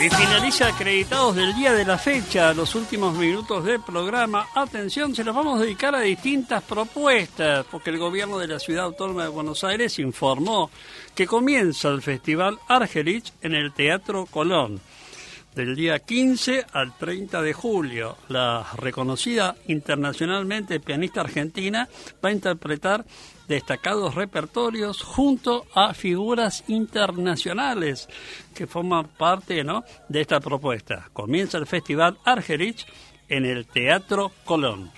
Y finaliza Acreditados del día de la fecha, los últimos minutos del programa. Atención, se los vamos a dedicar a distintas propuestas, porque el gobierno de la Ciudad Autónoma de Buenos Aires informó que comienza el Festival Argerich en el Teatro Colón, del día quince al treinta de julio. La reconocida internacionalmente pianista argentina va a interpretar destacados repertorios junto a figuras internacionales que forman parte, ¿no?, de esta propuesta. Comienza el Festival Argerich en el Teatro Colón.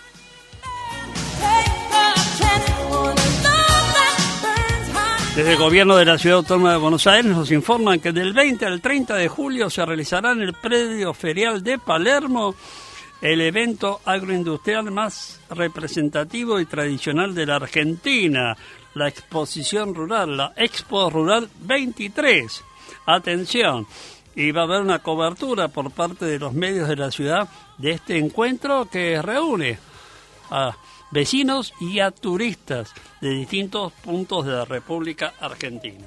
Desde el gobierno de la Ciudad Autónoma de Buenos Aires nos informan que del veinte al treinta de julio se realizará en el predio ferial de Palermo el evento agroindustrial más representativo y tradicional de la Argentina, la exposición rural, la Expo Rural veintitrés. Atención, y va a haber una cobertura por parte de los medios de la ciudad de este encuentro que reúne a vecinos y a turistas de distintos puntos de la República Argentina.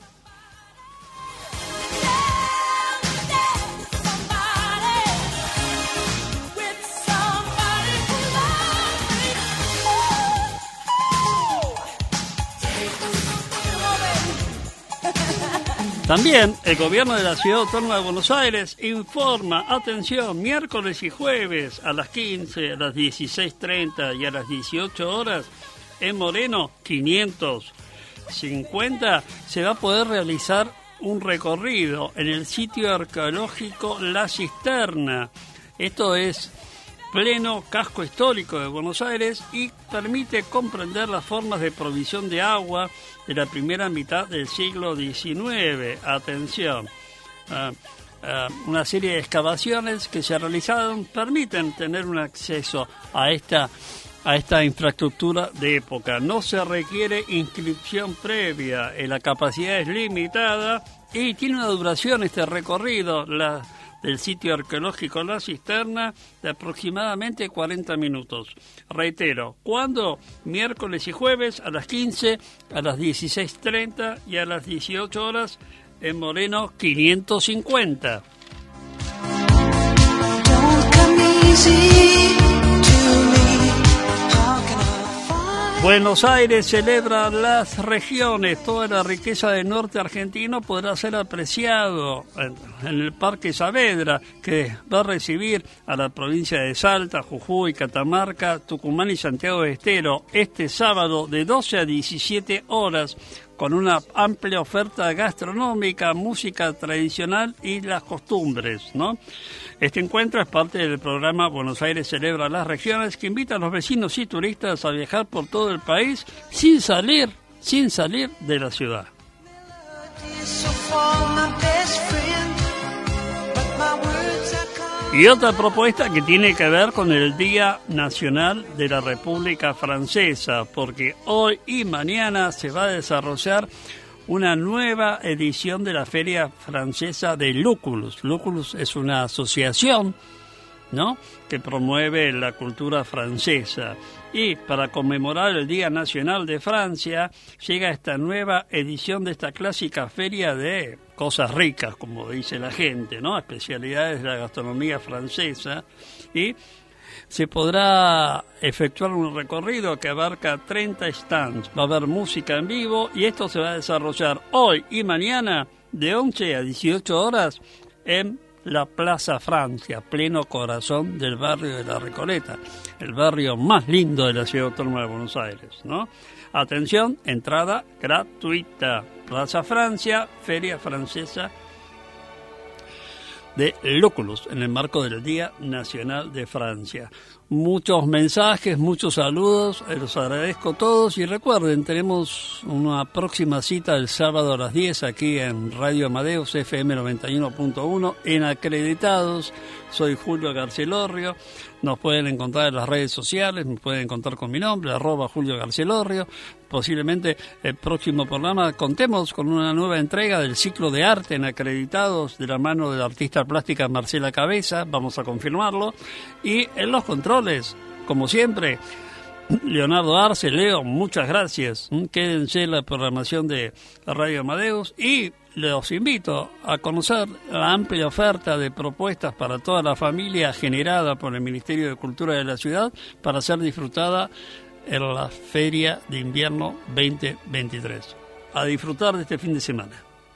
También el gobierno de la Ciudad Autónoma de Buenos Aires informa, atención, miércoles y jueves a las quince, a las dieciséis treinta y a las dieciocho horas, en Moreno quinientos cincuenta se va a poder realizar un recorrido en el sitio arqueológico La Cisterna. Esto es pleno casco histórico de Buenos Aires y permite comprender las formas de provisión de agua de la primera mitad del siglo diecinueve. Atención, uh, uh, una serie de excavaciones que se realizaron permiten tener un acceso a esta, a esta infraestructura de época. No se requiere inscripción previa, eh, la capacidad es limitada y tiene una duración este recorrido, la del sitio arqueológico La Cisterna, de aproximadamente cuarenta minutos. Reitero, ¿cuándo? Miércoles y jueves a las quince, a las dieciséis treinta y a las dieciocho horas en Moreno quinientos cincuenta. Buenos Aires celebra las regiones. Toda la riqueza del norte argentino podrá ser apreciado en, en el Parque Saavedra, que va a recibir a la provincia de Salta, Jujuy, Catamarca, Tucumán y Santiago del Estero este sábado de doce a diecisiete horas, con una amplia oferta gastronómica, música tradicional y las costumbres, ¿no? Este encuentro es parte del programa Buenos Aires celebra las regiones, que invita a los vecinos y turistas a viajar por todo el país sin salir, sin salir de la ciudad. Y otra propuesta que tiene que ver con el Día Nacional de la República Francesa, porque hoy y mañana se va a desarrollar una nueva edición de la Feria Francesa de Lucullus. Lucullus es una asociación, ¿no?, que promueve la cultura francesa. Y para conmemorar el Día Nacional de Francia, llega esta nueva edición de esta clásica feria de cosas ricas, como dice la gente, ¿no?, especialidades de la gastronomía francesa, y se podrá efectuar un recorrido que abarca treinta stands. Va a haber música en vivo y esto se va a desarrollar hoy y mañana de once a dieciocho horas en la Plaza Francia, pleno corazón del barrio de La Recoleta, el barrio más lindo de la Ciudad Autónoma de Buenos Aires, ¿no? Atención, entrada gratuita. Plaza Francia, Feria Francesa de Lucullus, en el marco del Día Nacional de Francia. Muchos mensajes, muchos saludos, los agradezco a todos y recuerden, tenemos una próxima cita el sábado a las diez aquí en Radio Amadeus F M noventa y uno punto uno en Acreditados. Soy Julio Garcielorrio. Nos pueden encontrar en las redes sociales, me pueden encontrar con mi nombre, arroba Julio Garcielorrio. Posiblemente el próximo programa contemos con una nueva entrega del ciclo de arte en Acreditados de la mano de la artista plástica Marcela Cabeza, vamos a confirmarlo. Y en los controles, como siempre, Leonardo Arce. Leo, muchas gracias. Quédense en la programación de Radio Amadeus y los invito a conocer la amplia oferta de propuestas para toda la familia generada por el Ministerio de Cultura de la ciudad para ser disfrutada en la Feria de Invierno veinte veintitrés. A disfrutar de este fin de semana.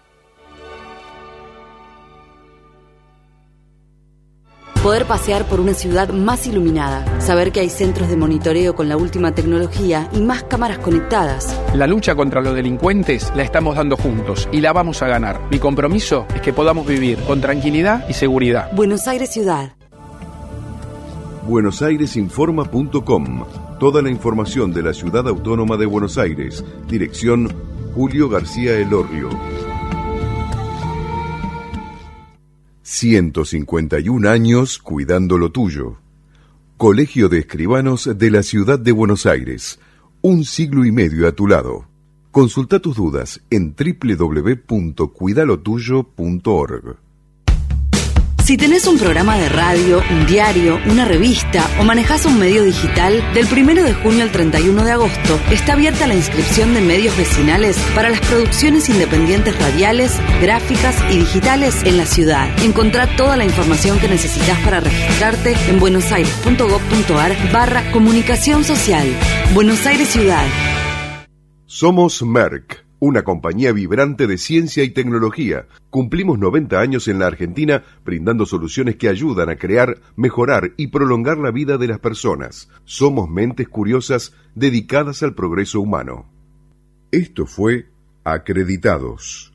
Poder pasear por una ciudad más iluminada, saber que hay centros de monitoreo con la última tecnología y más cámaras conectadas. La lucha contra los delincuentes la estamos dando juntos y la vamos a ganar. Mi compromiso es que podamos vivir con tranquilidad y seguridad. Buenos Aires Ciudad. buenos aires informa punto com. Toda la información de la Ciudad Autónoma de Buenos Aires. Dirección Julio García Elorrio. ciento cincuenta y un años cuidando lo tuyo. Colegio de Escribanos de la Ciudad de Buenos Aires. Un siglo y medio a tu lado. Consulta tus dudas en doble u doble u doble u punto cuidalotuyo punto org. Si tenés un programa de radio, un diario, una revista o manejás un medio digital, del primero de junio al treinta y uno de agosto está abierta la inscripción de medios vecinales para las producciones independientes radiales, gráficas y digitales en la ciudad. Encontrá toda la información que necesitas para registrarte en buenosaires.gov.ar barra comunicación social. Buenos Aires Ciudad. Somos Merck, una compañía vibrante de ciencia y tecnología. Cumplimos noventa años en la Argentina brindando soluciones que ayudan a crear, mejorar y prolongar la vida de las personas. Somos mentes curiosas dedicadas al progreso humano. Esto fue Acreditados.